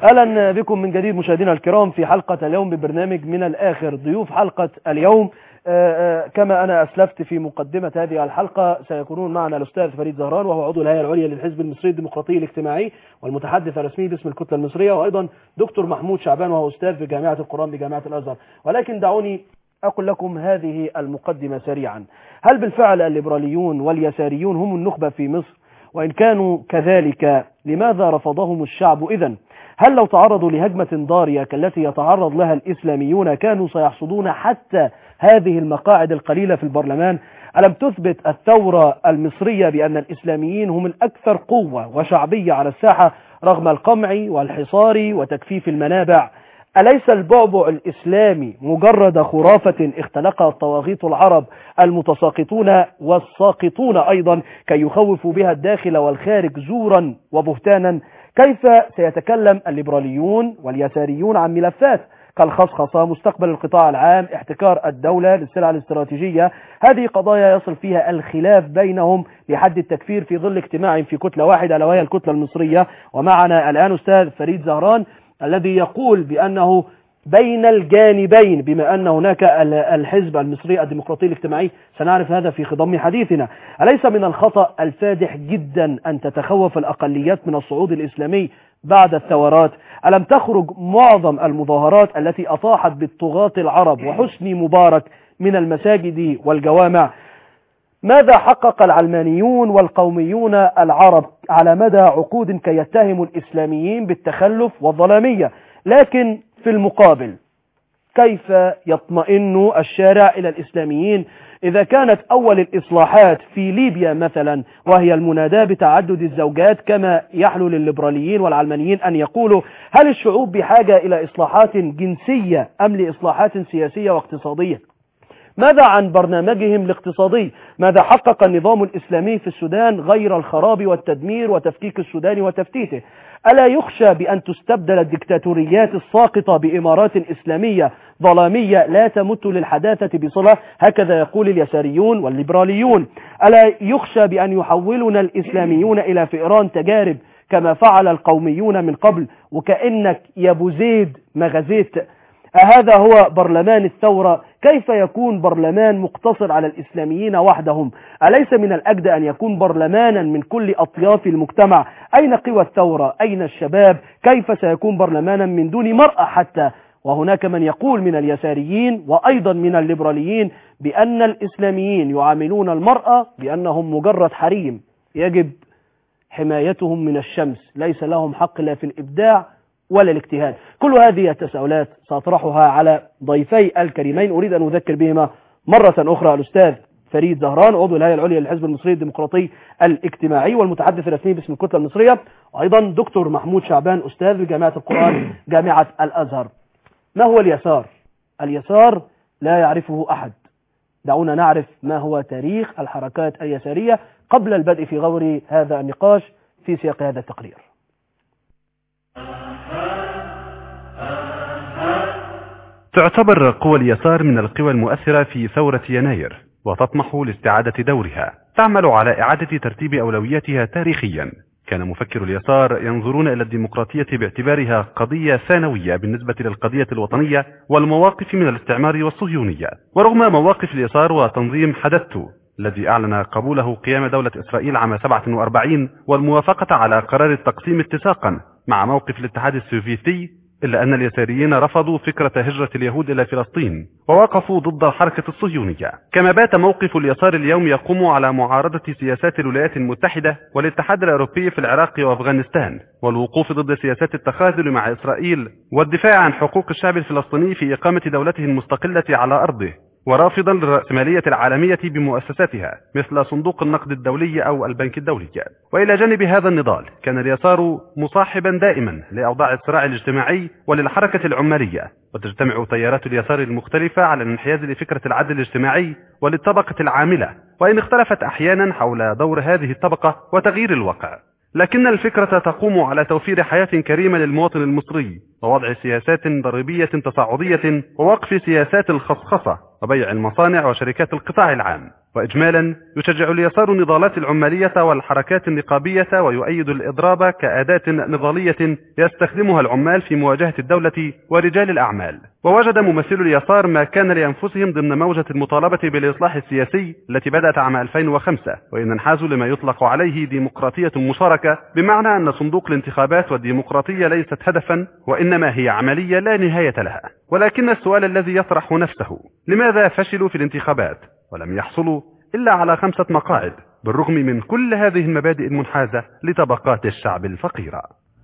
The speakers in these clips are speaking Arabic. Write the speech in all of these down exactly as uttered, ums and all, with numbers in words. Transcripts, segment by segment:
أهلا بكم من جديد مشاهدينا الكرام في حلقة اليوم ببرنامج من الآخر. ضيوف حلقة اليوم كما أنا أسلفت في مقدمة هذه الحلقة سيكونون معنا الأستاذ فريد زهران، وهو عضو الهيئة العليا للحزب المصري الديمقراطي الاجتماعي والمتحدث الرسمي باسم الكتلة المصرية، وأيضا دكتور محمود شعبان وهو أستاذ في جامعة القرآن بجامعة الأزهر. ولكن دعوني أقول لكم هذه المقدمة سريعا. هل بالفعل الليبراليون واليساريون هم النخبة في مصر؟ وإن كانوا كذلك لماذا رفضهم الشعب إذن؟ هل لو تعرضوا لهجمة ضارية كالتي يتعرض لها الإسلاميون كانوا سيحصدون حتى هذه المقاعد القليلة في البرلمان؟ ألم تثبت الثورة المصرية بأن الإسلاميين هم الأكثر قوة وشعبية على الساحة رغم القمع والحصار وتكفيف المنابع؟ أليس البعبع الإسلامي مجرد خرافة اختلقها الطواغيت العرب المتساقطون والساقطون أيضا كي يخوفوا بها الداخل والخارج زورا وبهتانا؟ كيف سيتكلم الليبراليون واليساريون عن ملفات كالخصخصة، مستقبل القطاع العام، احتكار الدولة للسلع الاستراتيجية؟ هذه قضايا يصل فيها الخلاف بينهم لحد التكفير في ظل اجتماع في كتلة واحدة ألا وهي الكتلة المصرية. ومعنا الآن أستاذ فريد زهران الذي يقول بأنه بين الجانبين، بما أن هناك الحزب المصري الديمقراطي الاجتماعي. سنعرف هذا في خضم حديثنا. أليس من الخطأ الفادح جدا أن تتخوف الأقليات من الصعود الإسلامي بعد الثورات؟ ألم تخرج معظم المظاهرات التي أطاحت بالطغاة العرب وحسني مبارك من المساجد والجوامع؟ ماذا حقق العلمانيون والقوميون العرب على مدى عقود كي يتهموا الإسلاميين بالتخلف والظلامية؟ لكن في المقابل كيف يطمئن الشارع إلى الإسلاميين إذا كانت أول الإصلاحات في ليبيا مثلا وهي المناداة بتعدد الزوجات كما يحلو للليبراليين والعلمانيين أن يقولوا؟ هل الشعوب بحاجة إلى إصلاحات جنسية أم لإصلاحات سياسية واقتصادية؟ ماذا عن برنامجهم الاقتصادي؟ ماذا حقق النظام الإسلامي في السودان غير الخراب والتدمير وتفكيك السودان وتفتيته؟ ألا يخشى بأن تستبدل الدكتاتوريات الساقطة بإمارات إسلامية ظلامية لا تمت للحداثة بصلة؟ هكذا يقول اليساريون والليبراليون. ألا يخشى بأن يحولنا الإسلاميون إلى فئران تجارب كما فعل القوميون من قبل؟ وكأنك يا أبو زيد ما غزيت. هذا هو برلمان الثورة؟ كيف يكون برلمان مقتصر على الإسلاميين وحدهم؟ أليس من الأجدى أن يكون برلمانا من كل أطياف المجتمع؟ أين قوى الثورة؟ أين الشباب؟ كيف سيكون برلمانا من دون مرأة حتى؟ وهناك من يقول من اليساريين وأيضا من الليبراليين بأن الإسلاميين يعاملون المرأة بأنهم مجرد حريم يجب حمايتهم من الشمس، ليس لهم حق لا في الإبداع ولا الاجتهاد. كل هذه التساؤلات سأطرحها على ضيفي الكريمين. أريد أن أذكر بهما مرة أخرى الأستاذ فريد زهران عضو الهيئة العليا للحزب المصري الديمقراطي الاجتماعي والمتحدث الرسمي باسم الكتلة المصرية، وأيضا دكتور محمود شعبان أستاذ بجامعة القرآن جامعة الأزهر. ما هو اليسار؟ اليسار لا يعرفه أحد. دعونا نعرف ما هو تاريخ الحركات اليسارية قبل البدء في غور هذا النقاش في سياق هذا التقرير. تعتبر قوى اليسار من القوى المؤثرة في ثورة يناير وتطمح لاستعادة دورها. تعمل على إعادة ترتيب أولوياتها تاريخيا. كان مفكر اليسار ينظرون إلى الديمقراطية باعتبارها قضية ثانوية بالنسبة للقضية الوطنية والمواقف من الاستعمار والصهيونية. ورغم مواقف اليسار وتنظيم حدثته الذي أعلن قبوله قيام دولة إسرائيل عام سبعة وأربعين والموافقة على قرار التقسيم اتساقا مع موقف الاتحاد السوفيتي، إلا أن اليساريين رفضوا فكرة هجرة اليهود إلى فلسطين ووقفوا ضد الحركة الصهيونية. كما بات موقف اليسار اليوم يقوم على معارضة سياسات الولايات المتحدة والاتحاد الأوروبي في العراق وأفغانستان، والوقوف ضد سياسات التخاذل مع إسرائيل، والدفاع عن حقوق الشعب الفلسطيني في إقامة دولته المستقلة على أرضه، ورافضا للرأسمالية العالمية بمؤسساتها مثل صندوق النقد الدولي أو البنك الدولي. وإلى جانب هذا النضال كان اليسار مصاحبا دائما لأوضاع الصراع الاجتماعي وللحركة العمالية، وتجتمع تيارات اليسار المختلفة على الانحياز لفكرة العدل الاجتماعي وللطبقة العاملة، وإن اختلفت أحيانا حول دور هذه الطبقة وتغيير الواقع، لكن الفكرة تقوم على توفير حياة كريمة للمواطن المصري ووضع سياسات ضريبية تصاعدية ووقف سياسات الخصخصة وبيع المصانع وشركات القطاع العام. وإجمالا يشجع اليسار النضالات العمالية والحركات النقابية ويؤيد الإضراب كأداة نضالية يستخدمها العمال في مواجهة الدولة ورجال الأعمال. ووجد ممثل اليسار ما كان لأنفسهم ضمن موجة المطالبة بالإصلاح السياسي التي بدأت عام ألفين وخمسة، وإن انحازوا لما يطلق عليه ديمقراطية مشاركة، بمعنى أن صندوق الانتخابات والديمقراطية ليست هدفا وإنما هي عملية لا نهاية لها. ولكن السؤال الذي يطرح نفسه: لماذا فشلوا في الانتخابات ولم يحصلوا إلا على خمسة مقاعد بالرغم من كل هذه المبادئ المنحازة لطبقات الشعب الفقيرة؟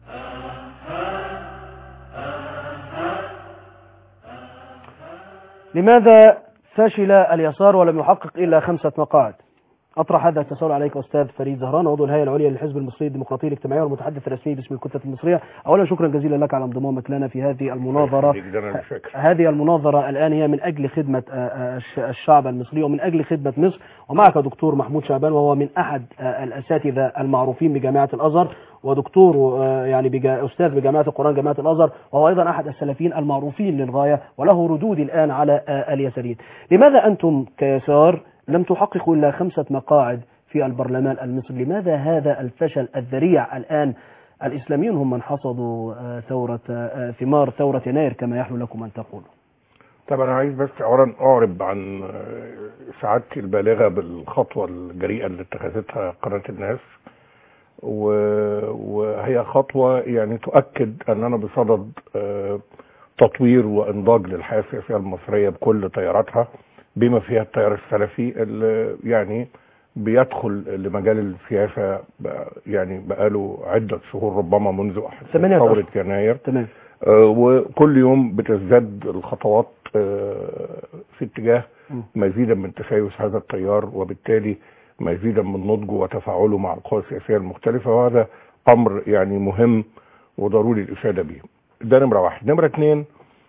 لماذا فشل اليسار ولم يحقق إلا خمسة مقاعد؟ أطرح هذا التساؤل عليك أستاذ فريد زهران، عضو الهيئة العليا للحزب المصري الديمقراطي الاجتماعي والمتحدث الرسمي باسم الكتلة المصرية. أولا شكرا جزيلا لك على انضمامك لنا في هذه المناظرة. هذه المناظرة الآن هي من أجل خدمة الشعب المصري ومن أجل خدمة مصر. ومعك دكتور محمود شعبان، وهو من أحد الأساتذة المعروفين بجامعة الأزهر، ودكتور يعني بجا... أستاذ بجامعة القرآن جامعة الأزهر، وهو أيضا أحد السلفيين المعروفين للغاية وله ردود الآن على اليساريين. لماذا أنتم كيسار لم تحققوا إلا خمسة مقاعد في البرلمان المصري؟ لماذا هذا الفشل الذريع الآن؟ الإسلاميون هم من حصدوا ثورة ثمار ثورة يناير كما يحلو لكم أن تقولوا. طبعا أنا عايز بس أولا أعرب عن سعادتي البالغة بالخطوة الجريئة اللي اتخذتها قناة الناس، وهي خطوة يعني تؤكد أننا بصدد تطوير وإنضاج للحياة السياسية المصرية بكل تياراتها، بما فيها التيار السلفي اللي يعني بيدخل لمجال السياسة يعني بقاله عدة شهور، ربما منذ ثورة يناير. تمام. آه وكل يوم بتزداد الخطوات آه في اتجاه مزيدا من تسايس هذا التيار، وبالتالي مزيدا من نضجه وتفاعله مع القوى السياسية المختلفة، وهذا أمر يعني مهم وضروري الإفادة به. ده نمرة واحد. نمرة اثنين،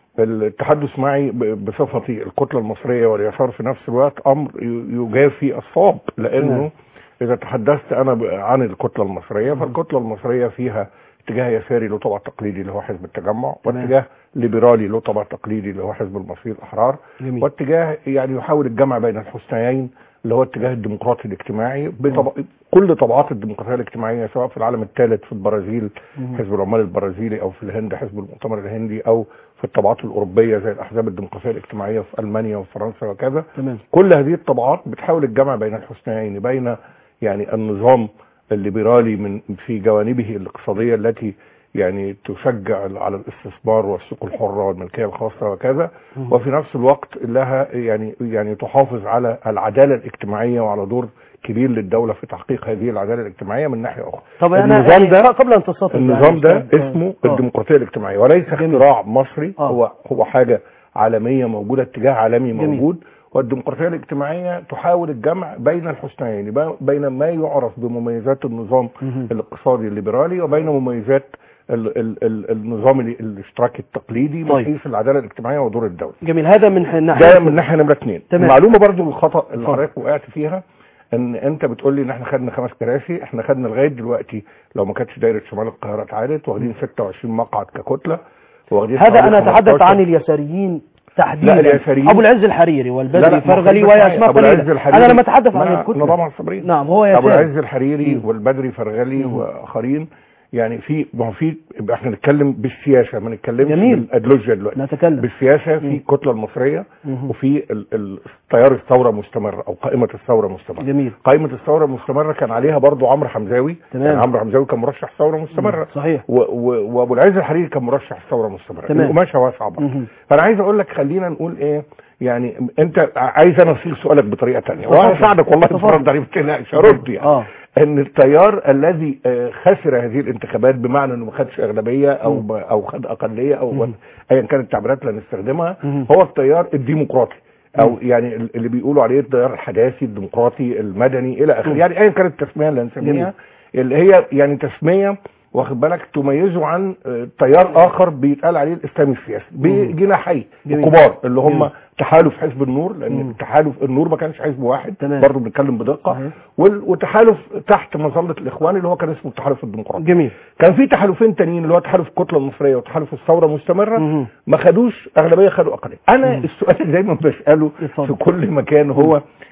التحدث معي بصفتي الكتلة المصرية واليسار في نفس الوقت أمر يجافي الصواب، لأنه إذا تحدثت أنا عن الكتلة المصرية فالكتلة المصرية فيها اتجاه يساري له طبع تقليدي اللي هو حزب التجمع، واتجاه ليبرالي له طبع تقليدي اللي هو حزب المصريين الأحرار، واتجاه يعني يحاول الجمع بين الحسنيين اللي هو اتجاه الديمقراطي الاجتماعي بطبع كل طبعات الديمقراطيه الاجتماعيه، سواء في العالم الثالث في البرازيل حزب العمال البرازيلي، او في الهند حزب المؤتمر الهندي، او في الطبعات الاوروبيه زي الاحزاب الديمقراطيه الاجتماعيه في المانيا وفرنسا وكذا. تمام. كل هذه الطبعات بتحاول الجمع بين الحسنيين، بين يعني النظام الليبرالي من في جوانبه الاقتصاديه التي يعني تشجع على الاستثمار والسوق الحره والملكيه الخاصه وكذا، وفي نفس الوقت لها يعني يعني تحافظ على العداله الاجتماعيه وعلى دور كبير للدوله في تحقيق هذه العداله الاجتماعيه من ناحيه اخرى. طب النظام ده قبل ان تستطيع النظام ده اسمه أوه. الديمقراطيه الاجتماعيه، وليس اختراع مصري. أوه. هو هو حاجه عالميه موجوده، اتجاه عالمي موجود. جميل. والديمقراطيه الاجتماعيه تحاول الجمع بين الحسنيين، بين ما يعرف بمميزات النظام الاقتصادي الليبرالي وبين مميزات ال ال ال النظام الاشتراكي التقليدي من حيث العداله الاجتماعيه ودور الدوله. جميل. هذا من ناحيه ده من ناحيه نمره اثنين. المعلومه برضو الخطا اللي حضرتك وقعت فيها، ان انت بتقول لي ان احنا خدنا خمس كراسي، احنا خدنا لغايه دلوقتي لو ما كانتش دايره شمال القاهره اتعادت واخدين ستة وعشرين مقعد ككتله، واخدين هذا انا اتحدث عن اليساريين تحديدا. لا اليساريين ابو العز الحريري والبدري فرغلي وياسماء قليله. انا لما اتحدث عن الكتله نظام الصبرين. نعم هو يساري. ابو العز الحريري والبدري فرغلي واخرين، يعني في ما في احنا نتكلم بالسياسه، ما نتكلمش بالايديولوجيا دلوقتي، نتكلم بالسياسه. في الكتله المصريه وفي تيار الثوره مستمر او قائمه الثوره مستمره. جميل. قائمه الثوره مستمره كان عليها برضو عمرو حمزاوي. تمام. يعني عمرو حمزاوي كان مرشح ثوره مستمره. صحيح. وابو العز الحريري كان مرشح ثوره مستمره. القماشه واسعه برضه. فانا عايز اقول لك خلينا نقول ايه، يعني انت عايز انا اصيغ سؤالك بطريقه ثانيه وانا اساعدك والله في الرد عليه، ما تقلقش هرد يعني. آه. ان التيار الذي خسر هذه الانتخابات بمعنى انه ما خدش اغلبيه او م. او خد اقليه او ايا كانت التعبيرات اللي هنستخدمها، م. هو التيار الديمقراطي او م. يعني اللي بيقولوا عليه التيار الحداثي الديمقراطي المدني الى اخره، يعني ايا كانت التسميه اللي هنسميها، اللي هي يعني تسميه واخد بالك تميزه عن تيار اخر بيتقال عليه الاسلامي السياسي بجناحي كبار اللي هم جميل. تحالف حزب النور، لان تحالف النور ما كانش حزب واحد برضه بنتكلم بدقه، وتحالف تحت مظله الاخوان اللي هو كان اسمه التحالف الديمقراطي. جميل. كان في تحالفين تانيين اللي هو تحالف الكتله المصريه وتحالف الثوره مستمره، مم. ما خدوش اغلبيه، خدوا اقليه. انا مم. السؤال اللي دايما بساله في كل مكان هو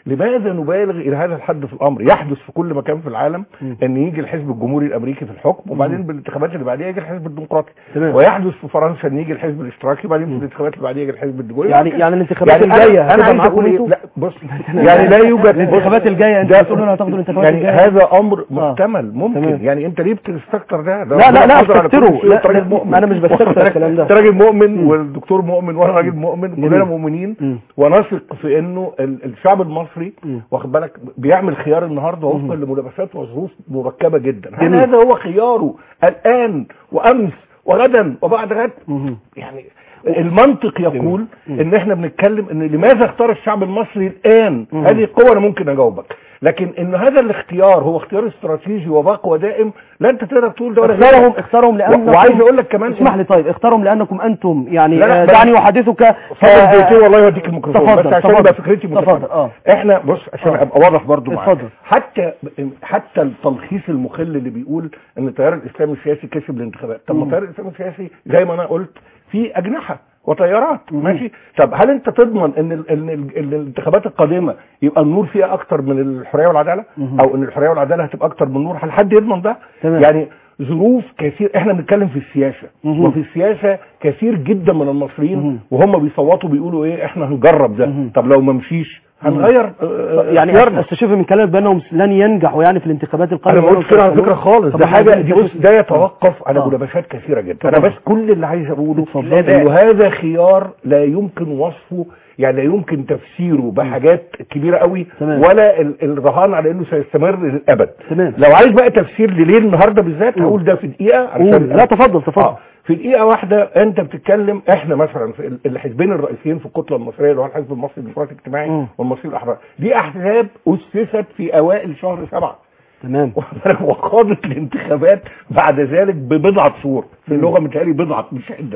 لماذا نبالغ الى هذا الحد في الامر؟ يحدث في كل مكان في العالم م. ان يجي الحزب الجمهوري الامريكي في الحكم وبعدين بالانتخابات اللي بعديها يجي الحزب الديمقراطي، ويحدث في فرنسا ان يجي الحزب الاشتراكي وبعدين في الانتخابات اللي بعديها يجي الحزب الديمقراطي. يعني يعني الانتخابات يعني الجايه انا عايز اقول ايه؟ لا بص يعني لا يوجد الانتخابات الجايه انت بتقول لنا هتاخدوا الانتخابات يعني الجايه، هذا امر محتمل ممكن تمام. يعني انت ليه بتستكتر ده؟ لا لا لا استكتره، انا مش بستكتر الكلام ده. انت راجل مؤمن والدكتور مؤمن وانا راجل مؤمن كلنا مؤمنين ونثق في انه الشعب المصري واخد بالك بيعمل خيار النهارده وفقا لملابسات وظروف مركبه جدا. هل هذا هو خياره الان وامس وغدا وبعد غد؟ يعني المنطق يقول ان احنا بنتكلم ان لماذا اختار الشعب المصري الان؟ هذه قوة انا ممكن اجاوبك، لكن ان هذا الاختيار هو اختيار استراتيجي وباق ودائم لا انت تقدر تقول ده ولا اختارهم اختارهم لانكم وعايز اقول لك كمان اسمح لي طيب اختارهم لانكم انتم يعني دعني احدثك فضل والله يوديك الميكروفون بس عشان يبقى فكرتي متفضل. اه احنا بص عشان ابقى واضح برضو معاك، حتى حتى التلخيص المخل اللي بيقول ان التيار الاسلامي السياسي كسب الانتخابات، طب ما التيار الاسلامي السياسي زي ما انا قلت في اجنحه وطيارات ماشي. طب هل انت تضمن ان ال ال ال الانتخابات القادمه يبقى النور فيها اكتر من الحريه والعداله او ان الحريه والعداله هتبقى اكتر من النور؟ هل حد يضمن ده؟ تمام. يعني ظروف كثير احنا بنتكلم في السياسه مم. وفي السياسه كثير جدا من المصريين مم. وهم بيصوتوا بيقولوا ايه احنا هنجرب ده مم. طب لو ما مشيش هنغير يعني استشف من كلامك بانهم لن ينجحوا يعني في الانتخابات القادمه. انا ما قلتش كده على فكره خالص، ده حاجه دي بص ده يتوقف على ملابسات كثيره جدا. انا بس كل اللي عايز اقوله انه هذا خيار لا يمكن وصفه يعني لا يمكن تفسيره بحاجات كبيره قوي تمام. ولا الرهان على انه سيستمر للابد. تمام. لو عايز بقى تفسير لليل النهارده بالذات هقول ده في دقيقه عشان لا تفضل تفضل آه. في دقيقه واحده انت بتتكلم احنا مثلا في الحزبين الرئيسيين في الكتله المصريه اللي هو الحزب المصري الديمقراطي الاجتماعي والمصري الاحرار، دي احزاب اسست في اوائل شهر سبعة تمام وخاضت الانتخابات بعد ذلك ببضعه شهور، في اللغه متهيألي بضعه مش عده.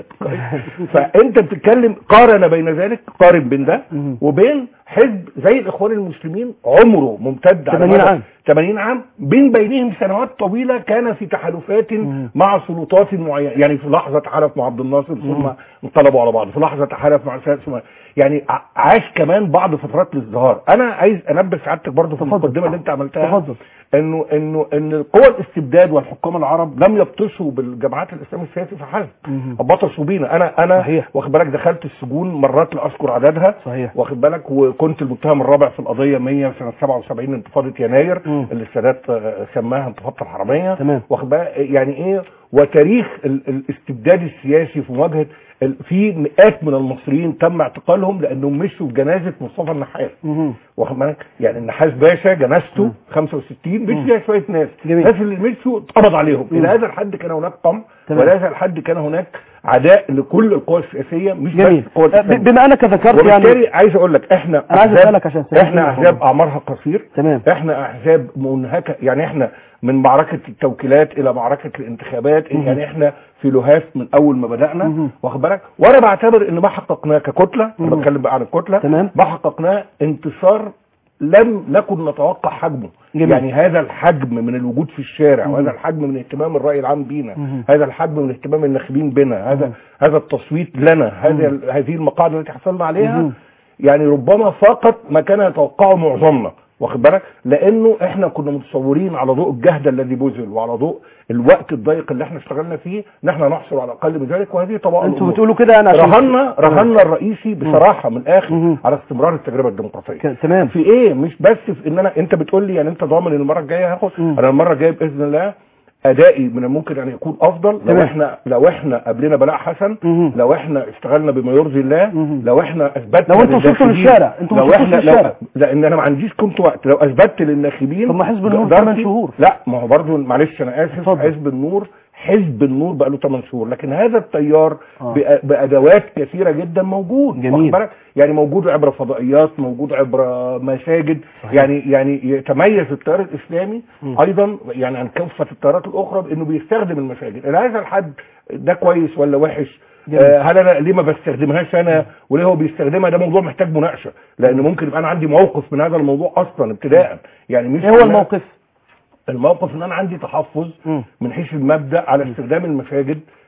فانت بتتكلم قارن بين ذلك، قارن بين ده وبين حزب زي الاخوان المسلمين عمره ممتد على ثمانين عام ثمانين عام، بين بينهم سنوات طويله كان في تحالفات مع سلطات معينه، يعني في لحظه تحالف مع عبد الناصر ثم انقلبوا على بعض، في لحظه تحالف مع سيد ثم يعني عاش كمان بعض فترات الازدهار. انا عايز انبه سعادتك برضه في المقدمه اللي انت عملتها تفضل. انه انه ان القوى الاستبداد والحكام العرب لم يبطشوا بالجماعات الاسلامي السياسي فحسب، بطشوا بينا. انا انا واخد بالك دخلت السجون مرات لا اذكر عددها صحيح. واخد بالك وكنت المتهم الرابع في القضيه مية سنه سبعة وسبعين انتفاضه يناير مم. اللي السادات سماها انتفاضه الحرميه واخد بالك يعني ايه. وتاريخ الاستبداد السياسي في مواجهه في مئات من المصريين تم اعتقالهم لانهم مشوا بجنازه مصطفى النحاس واخد بالك يعني النحاس باشا جنازته خمسة وستين مش فيها شويه ناس الناس اللي مشوا اتقبض عليهم. الى هذا الحد كان هناك قمع والى هذا الحد كان هناك عداء لكل القوى السياسيه مش جميل. بس القوى السياسيه. بما انك ذكرت يعني وبالتالي عايز اقول لك احنا انا عايز اسالك عشان احنا احزاب اعمارها قصير تمام. احنا احزاب منهكه يعني احنا من معركه التوكيلات الى معركه الانتخابات مم. يعني احنا في لهاف من اول ما بدانا واخد بالك. وانا بعتبر ان ما حققناه ككتله انا بتكلم بقى عن الكتله تمام. ما حققناه انتصار لم نكن نتوقع حجمه جميل. يعني هذا الحجم من الوجود في الشارع مم. وهذا الحجم من اهتمام الرأي العام بينا مم. هذا الحجم من اهتمام الناخبين بنا هذا مم. هذا التصويت لنا هذا هذه المقاعد التي حصلنا عليها مم. يعني ربما فاقت ما كان يتوقعه معظمنا واخد بالك. لانه احنا كنا متصورين على ضوء الجهد الذي بذل وعلى ضوء الوقت الضيق اللي احنا اشتغلنا فيه ان احنا نحصل على اقل من ذلك. وهذه طبعا انتوا بتقولوا كده انا رهنا رهنا الرئيسي بصراحه من الاخر مم. على استمرار التجربه الديمقراطيه تمام. في ايه مش بس في ان انا انت بتقول لي يعني انت ضامن ان المره الجايه هاخد انا المره الجايه باذن الله ادائي من الممكن ان يكون افضل لو احنا لو احنا قبلنا بلاء حسن مم. لو احنا اشتغلنا بما يرضي الله مم. لو احنا اثبتنا لو انتوا وصلتوا للشارع انتوا لو احنا لو لان انا ما عنديش كنت وقت لو اثبتت للناخبين. طب ما حزب النور ثمان شهور لا ما هو برضه معلش انا اسف حزب النور حزب النور بقى له ثمان شهور لكن هذا التيار آه. بادوات كثيره جدا موجود جميل. يعني موجود عبر فضائيات موجود عبر مساجد صحيح. يعني يعني يتميز التيار الاسلامي م. ايضا يعني عن كافه التيارات الاخرى بانه بيستخدم المساجد. الى هذا الحد ده كويس ولا وحش؟ آه هل انا ليه ما بستخدمهاش انا وليه هو بيستخدمها؟ ده موضوع محتاج مناقشه لان ممكن يبقى انا عندي موقف من هذا الموضوع اصلا ابتداء. يعني مش ايه هو الموقف؟ الموقف ان انا عندي تحفظ م. من حيث المبدا على استخدام المساجد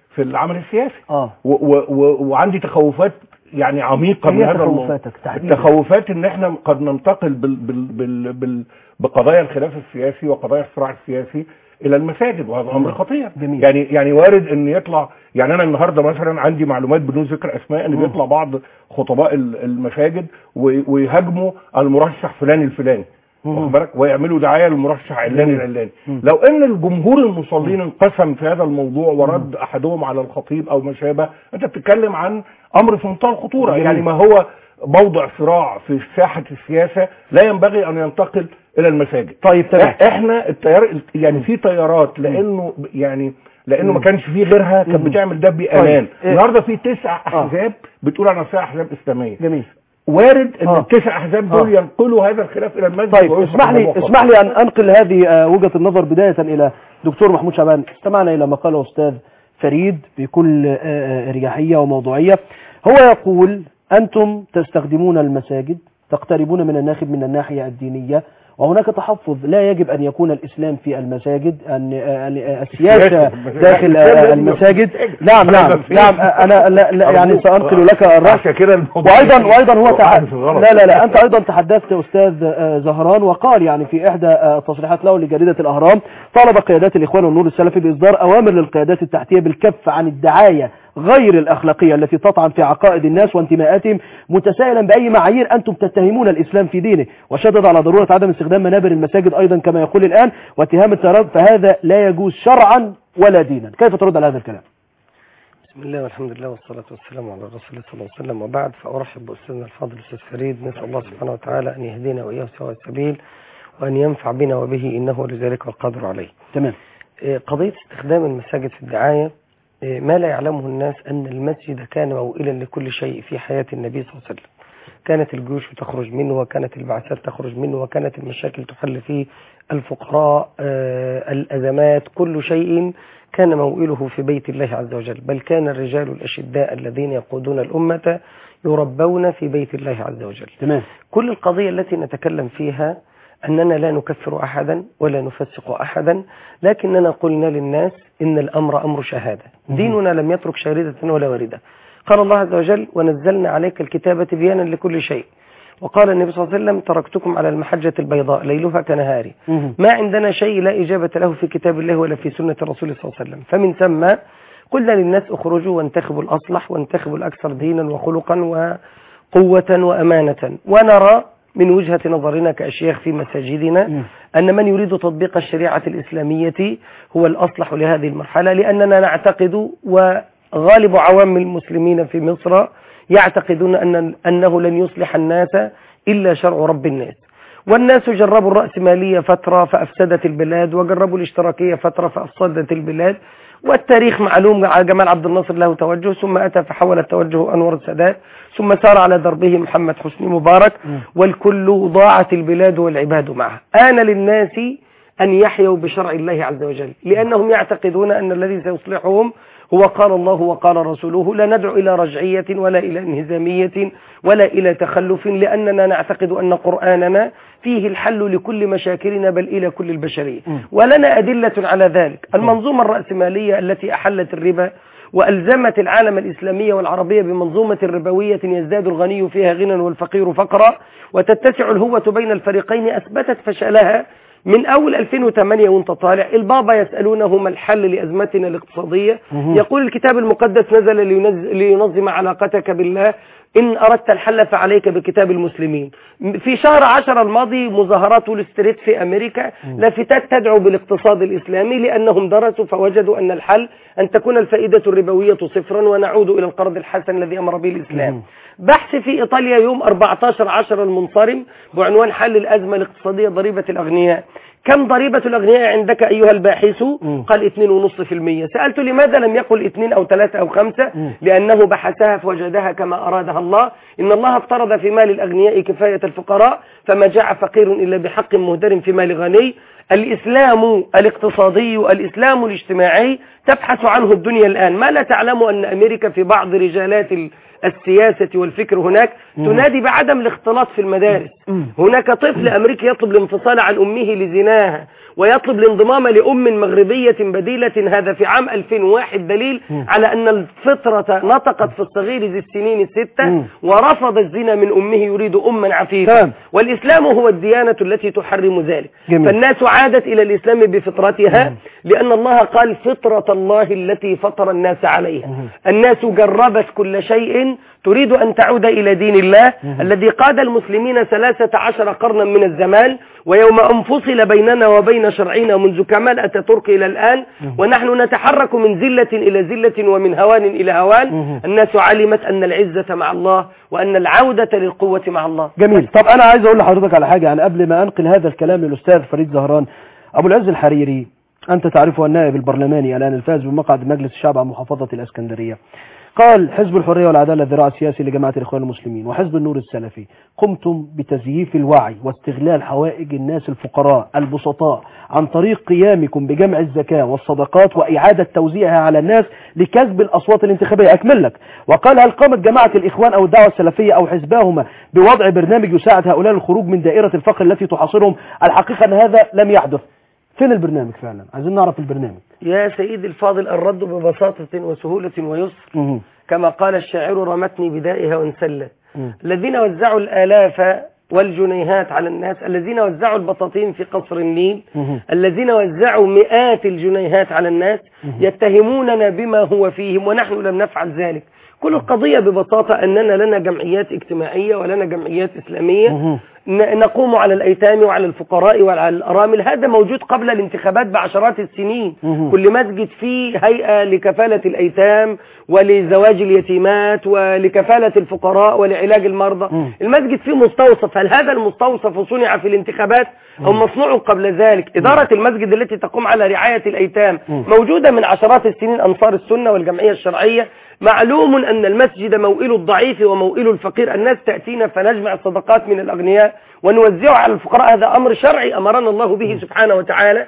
في العمل السياسي. اه و و و وعندي تخوفات يعني عميقه من هذا الموضوع. التخوفات ان احنا قد ننتقل بال بال بال بال بقضايا الخلاف السياسي وقضايا الصراع السياسي الى المساجد، وهذا امر خطير. جميل. يعني يعني وارد ان يطلع، يعني انا النهارده مثلا عندي معلومات بدون ذكر اسماء ان بيطلع بعض خطباء المساجد ويهاجموا المرشح فلان الفلاني، واخد بالك، ويعملوا دعايه للمرشح علاني العلاني. لو ان الجمهور المصلين انقسم في هذا الموضوع ورد احدهم على الخطيب او ما شابه، انت بتتكلم عن امر في منتهى الخطوره. يعني ما هو موضع صراع في ساحه السياسه لا ينبغي ان ينتقل الى المساجد. طيب تمام. احنا التيار يعني في تيارات لانه يعني لانه ما كانش فيه غيرها كانت بتعمل ده بامان. طيب. النهارده في تسع احزاب بتقول على نفسها احزاب اسلاميه. جميل. وارد ان آه. التسع احزاب دول آه. ينقلوا هذا الخلاف الى المسجد. طيب اسمح لي اسمح لي ان انقل هذه وجهه النظر بدايه الى دكتور محمود شعبان. استمعنا الى ما قاله استاذ فريد بكل اريحيه وموضوعيه. هو يقول انتم تستخدمون المساجد، تقتربون من الناخب من الناحيه الدينيه، وهناك تحفظ لا يجب أن يكون الإسلام في المساجد، أن السياسة داخل المساجد. نعم نعم نعم أنا لا لا يعني سأنقل لك الرأس. وأيضا وأيضا هو تع... لا لا لا أنت أيضا تحدثت أستاذ زهران وقال يعني في إحدى تصريحات له لجريدة الأهرام طالب قيادات الإخوان والنور السلفي بإصدار أوامر للقيادات التحتية بالكف عن الدعاية غير الأخلاقية التي تطعن في عقائد الناس وانتماءاتهم، متسائلا بأي معايير أنتم تتهمون الإسلام في دينه، وشدد على ضرورة عدم استخدام منابر المساجد أيضا كما يقول الآن، واتهام التيارات، فهذا لا يجوز شرعا ولا دينا. كيف ترد على هذا الكلام؟ بسم الله والحمد لله والصلاة والسلام على رسول الله صلى الله عليه وسلم، وبعد، فأرحب بأستاذنا الفاضل الأستاذ فريد، نسأل الله سبحانه وتعالى أن يهدينا وإياه سواء السبيل وأن ينفع بنا وبه إنه لذلك والقادر عليه. تمام. قضية استخدام المساجد في الدعاية، ما لا يعلمه الناس أن المسجد كان موئلا لكل شيء في حياة النبي صلى الله عليه وسلم. كانت الجيوش تخرج منه، وكانت البعثات تخرج منه، وكانت المشاكل تحل فيه، الفقراء، آه، الأزمات، كل شيء كان موئله في بيت الله عز وجل. بل كان الرجال الأشداء الذين يقودون الأمة يربون في بيت الله عز وجل. تمام. كل القضية التي نتكلم فيها أننا لا نكفر أحدا ولا نفسق أحدا، لكننا قلنا للناس إن الأمر أمر شهادة. ديننا لم يترك شاردة ولا واردة. قال الله عز وجل: ونزلنا عليك الكتاب تبيانا لكل شيء. وقال النبي صلى الله عليه وسلم: تركتكم على المحجة البيضاء ليلها كنهاري. ما عندنا شيء لا إجابة له في كتاب الله ولا في سنة الرسول صلى الله عليه وسلم. فمن ثم قلنا للناس: اخرجوا وانتخبوا الأصلح وانتخبوا الأكثر دينا وخلقا وقوة وأمانة. ونرى من وجهة نظرنا كأشياخ في مساجدنا أن من يريد تطبيق الشريعة الإسلامية هو الأصلح لهذه المرحلة، لأننا نعتقد، وغالب عوام المسلمين في مصر يعتقدون أن أنه لن يصلح الناس إلا شرع رب الناس. والناس جربوا الرأسمالية فترة فأفسدت البلاد، وجربوا الاشتراكية فترة فأفسدت البلاد، والتاريخ معلوم. جمال عبد الناصر له توجه، ثم أتى فحول التوجه أنور السادات، ثم سار على دربه محمد حسني مبارك، والكل ضاعت البلاد والعباد معه. آن للناس أن يحيوا بشرع الله عز وجل، لأنهم يعتقدون أن الذي سيصلحهم هو قال الله وقال رسوله. لا ندعو إلى رجعية ولا إلى انهزامية ولا إلى تخلف، لأننا نعتقد أن قرآننا فيه الحل لكل مشاكلنا، بل إلى كل البشرية، ولنا أدلة على ذلك. المنظومة الرأسمالية التي أحلت الربا وألزمت العالم الإسلامي والعربية بمنظومة ربوية يزداد الغني فيها غنى والفقير فقرا، وتتسع الهوة بين الفريقين، أثبتت فشلها من أول ألفين وثمانية وانت طالع. البابا يسألونه ما الحل لأزمتنا الاقتصادية؟ يقول الكتاب المقدس نزل لينظم علاقتك بالله، إن أردت الحل فعليك بكتاب المسلمين. في شهر عشر الماضي مظاهرات وول ستريت في أمريكا لافتات تدعو بالاقتصاد الإسلامي، لأنهم درسوا فوجدوا أن الحل أن تكون الفائدة الربوية صفرا ونعود إلى القرض الحسن الذي أمر به الإسلام. بحث في إيطاليا يوم أربعة عشر عشرة المنصرم بعنوان حل الأزمة الاقتصادية ضريبة الأغنياء. كم ضريبة الأغنياء عندك أيها الباحث؟ قال اثنين ونصف في المية. سألت لماذا لم يقل اثنين أو ثلاثة أو خمسة؟ لأنه بحثها فوجدها كما أرادها الله. إن الله افترض في مال الأغنياء كفاية الفقراء، فما جاء فقير إلا بحق مهدر في مال غني. الإسلام الاقتصادي، الإسلام الاجتماعي تبحث عنه الدنيا الآن. ما لا تعلم أن أمريكا في بعض رجالات السياسة والفكر هناك تنادي بعدم الاختلاط في المدارس. هناك طفل أمريكي يطلب الانفصال عن أمه لزناها ويطلب الانضمام لأم مغربية بديلة، هذا في عام ألفين وواحد، دليل على أن الفطرة نطقت في الصغير ذي السنين الستة ورفض الزنا من أمه، يريد أما عفيفة. والإسلام هو الديانة التي تحرم ذلك. جميل. فالناس عادت إلى الإسلام بفطرتها لأن الله قال فطرة الله التي فطر الناس عليها. الناس جربت كل شيء تريد أن تعود إلى دين الله الذي قاد المسلمين ثلاثة عشر قرنا من الزمان، ويوم أن فصل بيننا وبين شرعنا منذ كمال أتاتورك إلى الآن ونحن نتحرك من زلة إلى زلة ومن هوان إلى هوان. الناس علمت أن العزة مع الله وأن العودة للقوة مع الله. جميل. طب أنا عايز أقول لحضرتك على حاجة، يعني قبل ما أنقل هذا الكلام للأستاذ فريد زهران، أبو العز الحريري أنت تعرفه النائب البرلماني الآن الفائز بمقعد مجلس الشعب عن محافظة الإسكندرية، قال حزب الحرية والعدالة الذراع السياسي لجماعة الإخوان المسلمين وحزب النور السلفي قمتم بتزييف الوعي واستغلال حوائج الناس الفقراء البسطاء عن طريق قيامكم بجمع الزكاة والصدقات وإعادة توزيعها على الناس لكسب الأصوات الانتخابية. أكمل لك. وقال هل قامت جماعة الإخوان أو الدعوة السلفية أو حزباهما بوضع برنامج يساعد هؤلاء الخروج من دائرة الفقر التي تحاصرهم؟ الحقيقة أن هذا لم يحدث. فين البرنامج فعلا؟ عايزين نعرف البرنامج. يا سيدي الفاضل، الرد ببساطة وسهولة ويسر كما قال الشاعر رمتني بدائها وانسلت. الذين وزعوا الآلاف والجنيهات على الناس، الذين وزعوا البطاطين في قصر النيل، الذين وزعوا مئات الجنيهات على الناس يتهموننا بما هو فيهم ونحن لم نفعل ذلك. كل القضية ببساطة أننا لنا جمعيات اجتماعية ولنا جمعيات إسلامية نقوم على الأيتام وعلى الفقراء وعلى الأرامل. هذا موجود قبل الانتخابات بعشرات السنين. كل مسجد فيه هيئة لكفالة الأيتام ولزواج اليتيمات ولكفالة الفقراء ولعلاج المرضى. المسجد فيه مستوصف. هل هذا المستوصف صنع في الانتخابات أو مصنوع قبل ذلك؟ إدارة المسجد التي تقوم على رعاية الأيتام موجودة من عشرات السنين، أنصار السنة والجمعية الشرعية. معلوم أن المسجد موئل الضعيف وموئل الفقير. الناس تأتينا فنجمع الصدقات من الأغنياء ونوزعها على الفقراء. هذا أمر شرعي أمرنا الله به سبحانه وتعالى،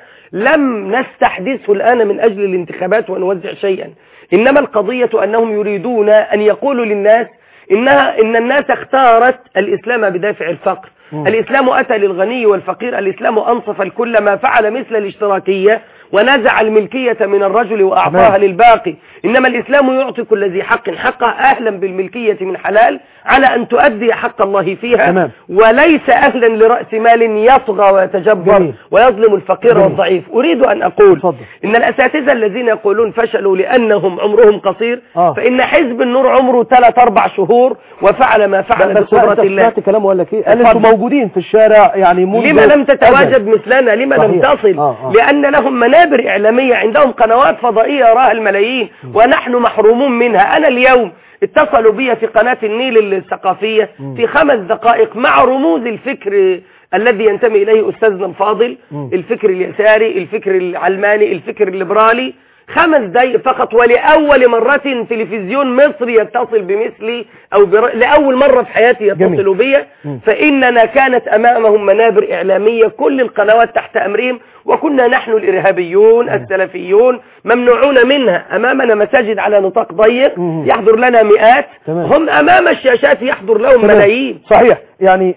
لم نستحدثه الآن من أجل الانتخابات ونوزع شيئا. إنما القضية أنهم يريدون أن يقولوا للناس إنها إن الناس اختارت الإسلام بدافع الفقر. الإسلام أتى للغني والفقير. الإسلام أنصف الكل، ما فعل مثل الاشتراكية ونزع الملكية من الرجل وأعطاها للباقي. إنما الإسلام يعطي كل ذي حق حقه، أهلا بالملكية من حلال على أن تؤدي حق الله فيها. أمام. وليس أهلا لرأس مال يطغى ويتجبر جميل. ويظلم الفقير جميل. والضعيف. أريد أن أقول فضل. إن الأساتذة الذين يقولون فشلوا لأنهم عمرهم قصير آه. فإن حزب النور عمره ثلاث أربع شهور وفعل ما فعل بقدرة الله. بس كلام ولا كي قال أنتم موجودين في الشارع يعني لما لم تتواجد مثلنا؟ لما لم تصل؟ آه آه. لأن لهم منابر إعلامية، عندهم قنوات فضائية يراها الملايين ونحن محرومون منها. أنا اليوم اتصلوا بي في قناة النيل الثقافية في خمس دقائق مع رموز الفكر الذي ينتمي إليه أستاذنا الفاضل، الفكر اليساري، الفكر العلماني، الفكر الليبرالي. خمس دقائق فقط، ولأول مرة تلفزيون مصري يتصل بمثلي أو بر... لأول مرة في حياتي يتصلوا بي. فإننا كانت أمامهم منابر إعلامية كل القنوات تحت أمرهم، وكنا نحن الإرهابيون السلفيون ممنوعون منها. أمامنا مساجد على نطاق ضيق يحضر لنا مئات، هم أمام الشاشات يحضر لهم ملايين. صحيح. يعني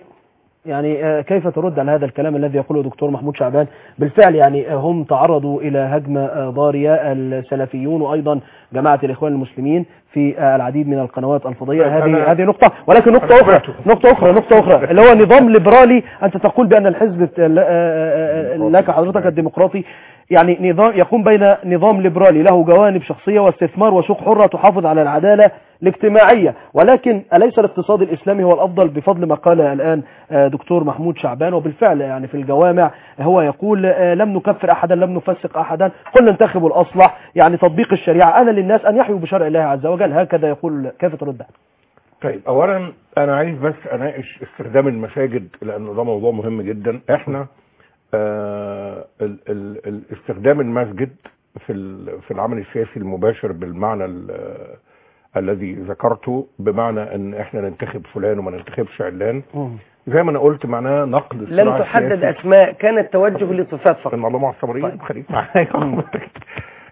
يعني كيف ترد على هذا الكلام الذي يقوله دكتور محمود شعبان؟ بالفعل يعني هم تعرضوا إلى هجمة ضارية السلفيون وأيضا جماعة الإخوان المسلمين في العديد من القنوات الفضائية. هذه هذه نقطة، ولكن نقطة أخرى نقطة أخرى نقطة أخرى اللي هو نظام ليبرالي. أنت تقول بأن الحزب لك حضرتك الديمقراطي يعني نظام يقوم بين نظام ليبرالي له جوانب شخصية واستثمار وسوق حرة تحافظ على العدالة الاجتماعية، ولكن أليس الاقتصاد الإسلامي هو الأفضل بفضل ما قال الآن دكتور محمود شعبان؟ وبالفعل يعني في الجوامع هو يقول لم نكفر أحدا، لم نفسق أحدا، قل انتخبوا الأصلح، يعني تطبيق الشريعة، أنا للناس أن يحيوا بشرع الله عز وجل. هكذا يقول. كيف ترد؟ طيب، أولا أنا عايز بس أناقش استخدام المساجد لأنه ده موضوع مهم جدا. إحنا آه ال ال ال استخدام المسجد في في العمل السياسي المباشر بالمعنى الذي ذكرته، بمعنى ان احنا ننتخب فلان وما ننتخبش علان، زي ما انا قلت معناه نقد الصراع لم تحدد اسماء، كان التوجه لصفات فقط. ان الله مع الصابرين. خليك معايا.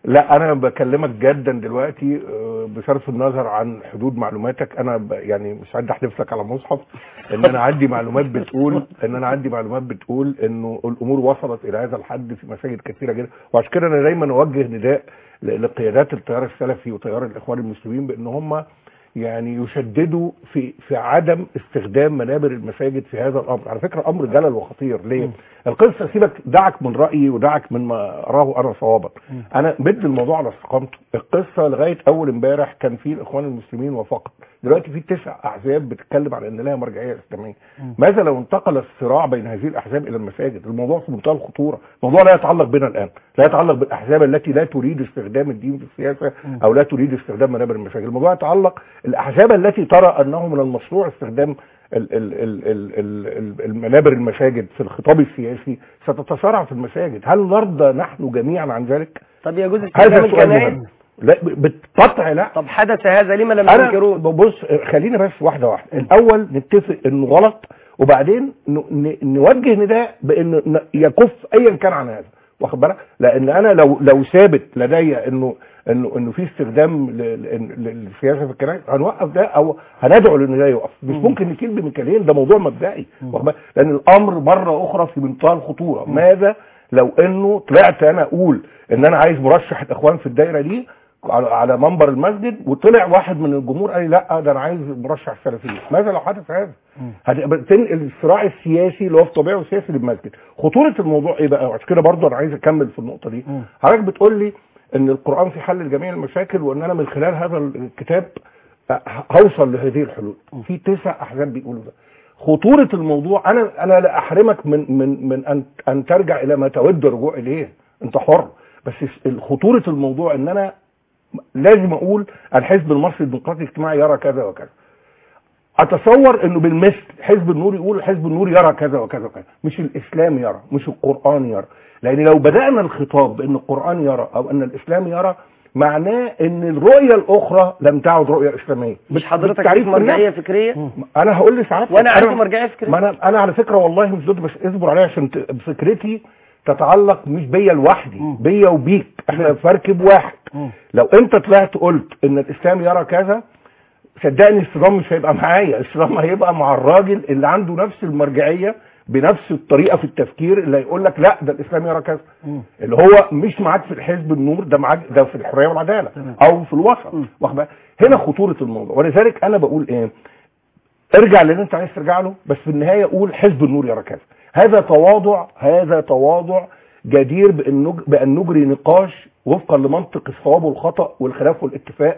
لا انا بكلمك جدا دلوقتي بصرف النظر عن حدود معلوماتك. انا يعني مش عندي احلف لك على مصحف ان انا عندي معلومات بتقول ان انا عندي معلومات بتقول انه الامور وصلت الى هذا الحد في مساجد كثيره جدا. وعشان كده انا دايما اوجه نداء لقيادات التيار السلفي وتيار الاخوان المسلمين بان هم يعني يشددوا في في عدم استخدام منابر المساجد في هذا الامر. على فكره امر جلل وخطير. ليه؟ م. القصه سيبك، دعك من رايي ودعك من ما اراه انا صوابا. انا بدي الموضوع على استقامته. القصه لغايه اول امبارح كان في الاخوان المسلمين وفقط، دلوقتي في تسع احزاب بتتكلم على ان لها مرجعيه اسلاميه. ماذا لو انتقل الصراع بين هذه الاحزاب الى المساجد؟ الموضوع في منتهى الخطوره. الموضوع لا يتعلق بنا الان، لا يتعلق بالاحزاب التي لا تريد استخدام الدين في السياسه او لا تريد استخدام منابر المساجد. الموضوع يتعلق الاحزاب التي ترى انه من المشروع استخدام ال ال ال ال ال المنابر المساجد في الخطاب السياسي ستتصارع في المساجد. هل نرضى نحن جميعا عن ذلك؟ طب يجوز استخدام الكنائس؟ لا بالقطع لا. طب حدث هذا لما لم تنكروه؟ بص خلينا بس واحده واحده. الاول نتفق انه غلط، وبعدين نوجه نداء بان يكف ايا كان عن هذا، واخد بالك؟ لان انا لو لو ثابت لدي انه انه انه في استخدام للسياسه في الكنائس هنوقف ده او هندعو لان ده يوقف. مش ممكن نكيل بمكيالين، ده موضوع مبدئي، واخد بالك؟ لان الامر مره اخرى في منتهى الخطوره. ماذا لو انه طلعت انا اقول ان انا عايز مرشح الاخوان في الدايره دي على منبر المسجد، وطلع واحد من الجمهور قال لي لا ده انا عايز مرشح السلفيين؟ ماذا لو حدث هذا؟ هتنقل الصراع السياسي اللي هو في طبيعه السياسي للمسجد. خطوره الموضوع ايه بقى؟ وعشان كده برضه انا عايز اكمل في النقطه دي. حضرتك بتقول لي ان القران في حل لجميع المشاكل، وان انا من خلال هذا الكتاب هوصل لهذه الحلول. في تسع احزاب بيقولوا ده. خطوره الموضوع انا انا لا احرمك من من من ان ان ترجع الى ما تود الرجوع اليه، انت حر. بس خطوره الموضوع ان انا لازم اقول الحزب المصري الديمقراطي الاجتماعي يرى كذا وكذا. اتصور انه بالمثل حزب النور يقول الحزب النور يرى كذا وكذا وكذا، مش الاسلام يرى، مش القران يرى. لان لو بدانا الخطاب بان القران يرى او ان الاسلام يرى، معناه ان الرؤيه الاخرى لم تعد رؤيه اسلاميه. مش حضرتك عارف مرجعيه فكريه؟ انا هقول لساعات وانا عندي مرجعيه فكريه. ما انا انا على فكره والله مش ضد، بس اصبر عليا عشان فكرتي تتعلق مش بيا لوحدي، بيا وبيك، احنا في مركب واحد. لو انت طلعت قلت ان الاسلام يرى كذا، صدقني الصدام مش هيبقى معايا، الصدام هيبقى مع الراجل اللي عنده نفس المرجعيه بنفس الطريقه في التفكير، اللي هيقول لك لا ده الاسلام يرى كذا، اللي هو مش معاك في الحزب النور، ده معاك ده في الحريه والعداله او في الوسط. واخد هنا خطوره الموضوع. ولذلك انا بقول ايه، ارجع للي انت عايز ترجع له، بس في النهايه قول حزب النور يرى كذا. هذا تواضع، هذا تواضع جدير بان بان نجري نقاش وفقا لمنطق الصواب والخطا والخلاف والاتفاق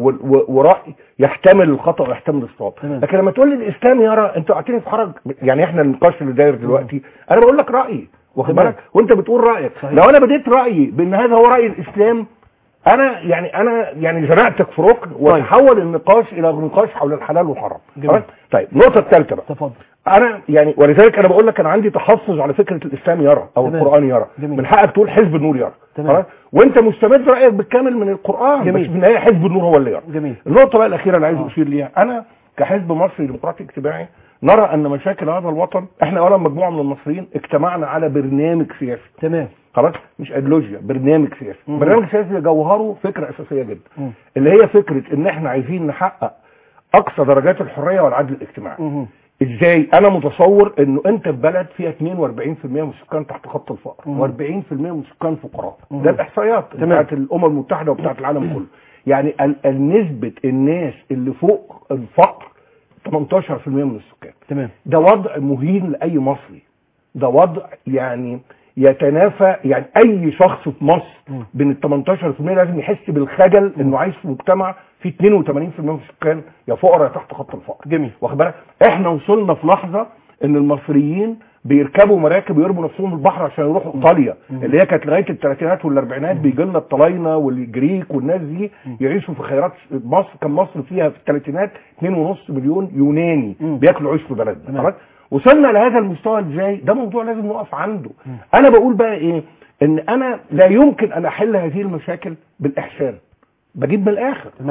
وراي يحتمل الخطا ويحتمل الصواب. لكن لما تقول لي الاسلام يرى، انت قاعدين في حرج. يعني احنا النقاش اللي داير دلوقتي انا بقول لك رايي، واخد بالك، وانت بتقول رايك. لو انا بديت رايي بان هذا هو راي الاسلام، انا يعني انا يعني زنقتك في ركن وتحول النقاش الى نقاش حول الحلال والحرام. طيب النقطه الثالثه بقى، تفضل. انا يعني ولذلك انا بقول لك انا عندي تحفظ على فكره الاسلام يرى او تمام. القران يرى. جميل. من حقك تقول حزب النور يرى، تمام. وانت مستمد رايك بالكامل من القران. جميل. بس في النهايه حزب النور هو اللي يرى. جميل. النقطه بقى الاخيره اللي عايز اشير ليها، انا كحزب مصري ديمقراطي اجتماعي نرى ان مشاكل هذا الوطن، احنا اولا مجموعه من المصريين اجتمعنا على برنامج سياسي، تمام، خلاص، مش ايديولوجيا، برنامج سياسي. مم. برنامج سياسي جوهره فكره اساسيه جدا، مم. اللي هي فكره ان احنا عايزين نحقق اقصى درجات الحريه والعدل الاجتماعي. مم. ازاي؟ انا متصور انه انت في بلد فيها اثنين وأربعين بالمئة من السكان تحت خط الفقر وأربعين بالمئة من السكان فقراء، ده الاحصائيات بتاعت الامم المتحده وبتاعت العالم كله. يعني نسبه الناس اللي فوق الفقر ثمانية عشر بالمئة من السكان، تمام. ده وضع مهين لاي مصري، ده وضع يعني يتنافى، يعني اي شخص في مصر بين ال ثمانية عشر بالمئة لازم يحس بالخجل انه عايش في مجتمع فيه اثنين وثمانين بالمئة من السكان يا فقراء يا تحت خط الفقر. جميل. واخد بالك؟ احنا وصلنا في لحظه ان المصريين بيركبوا مراكب ويرموا نفسهم البحر عشان يروحوا ايطاليا، اللي هي كانت لغايه الثلاثينات والاربعينات بيجي لنا الطلاينه والجريك والناس دي يعيشوا في خيرات مصر. كان مصر فيها في الثلاثينات اثنين ونص مليون يوناني بياكلوا عيش في بلدنا. خلاص وصلنا لهذا المستوى ازاي؟ ده موضوع لازم نقف عنده. انا بقول بقى ايه، ان انا لا يمكن ان احل هذه المشاكل بالاحسان، بجيب من الاخر.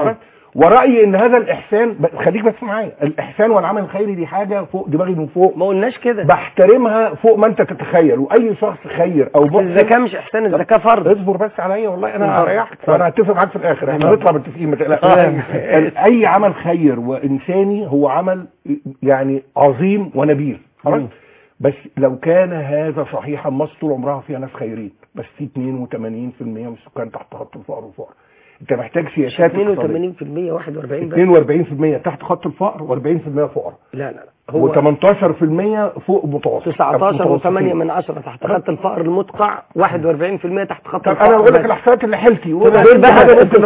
ورأيي ان هذا الاحسان خليك بس معايا، الاحسان والعمل الخيري دي حاجه فوق دماغي من فوق، ما قلناش كده، بحترمها فوق ما انت تتخيل، واي شخص خير او محسن الزكاه مش احسان، الزكاه فرض. اصبر بس عليا والله انا هريحك وانا هتفق معاك في الاخر، احنا هنطلع متفقين ما تقلقش. اي عمل خير وانساني هو عمل يعني عظيم ونبيل، خلاص. بس لو كان هذا صحيحا، مصر طول عمرها فيها ناس خيرين، بس في اثنين وثمانين بالمئة من السكان تحت خط الفقر والفقر. انت محتاج سياسات اثنين وثمانين بالمئة واحد وأربعين اثنين وأربعين بالمئة تحت خط الفقر وأربعين بالمئة فقراء. لا لا هو و18% فوق متوسط، تسعتاشر وثمانية من عشرة تحت خط الفقر المدقع، واحد وأربعين بالمئة تحت خط الفقر. انا بقول لك الاحصائيات اللي حيلتي دول بقى ممكن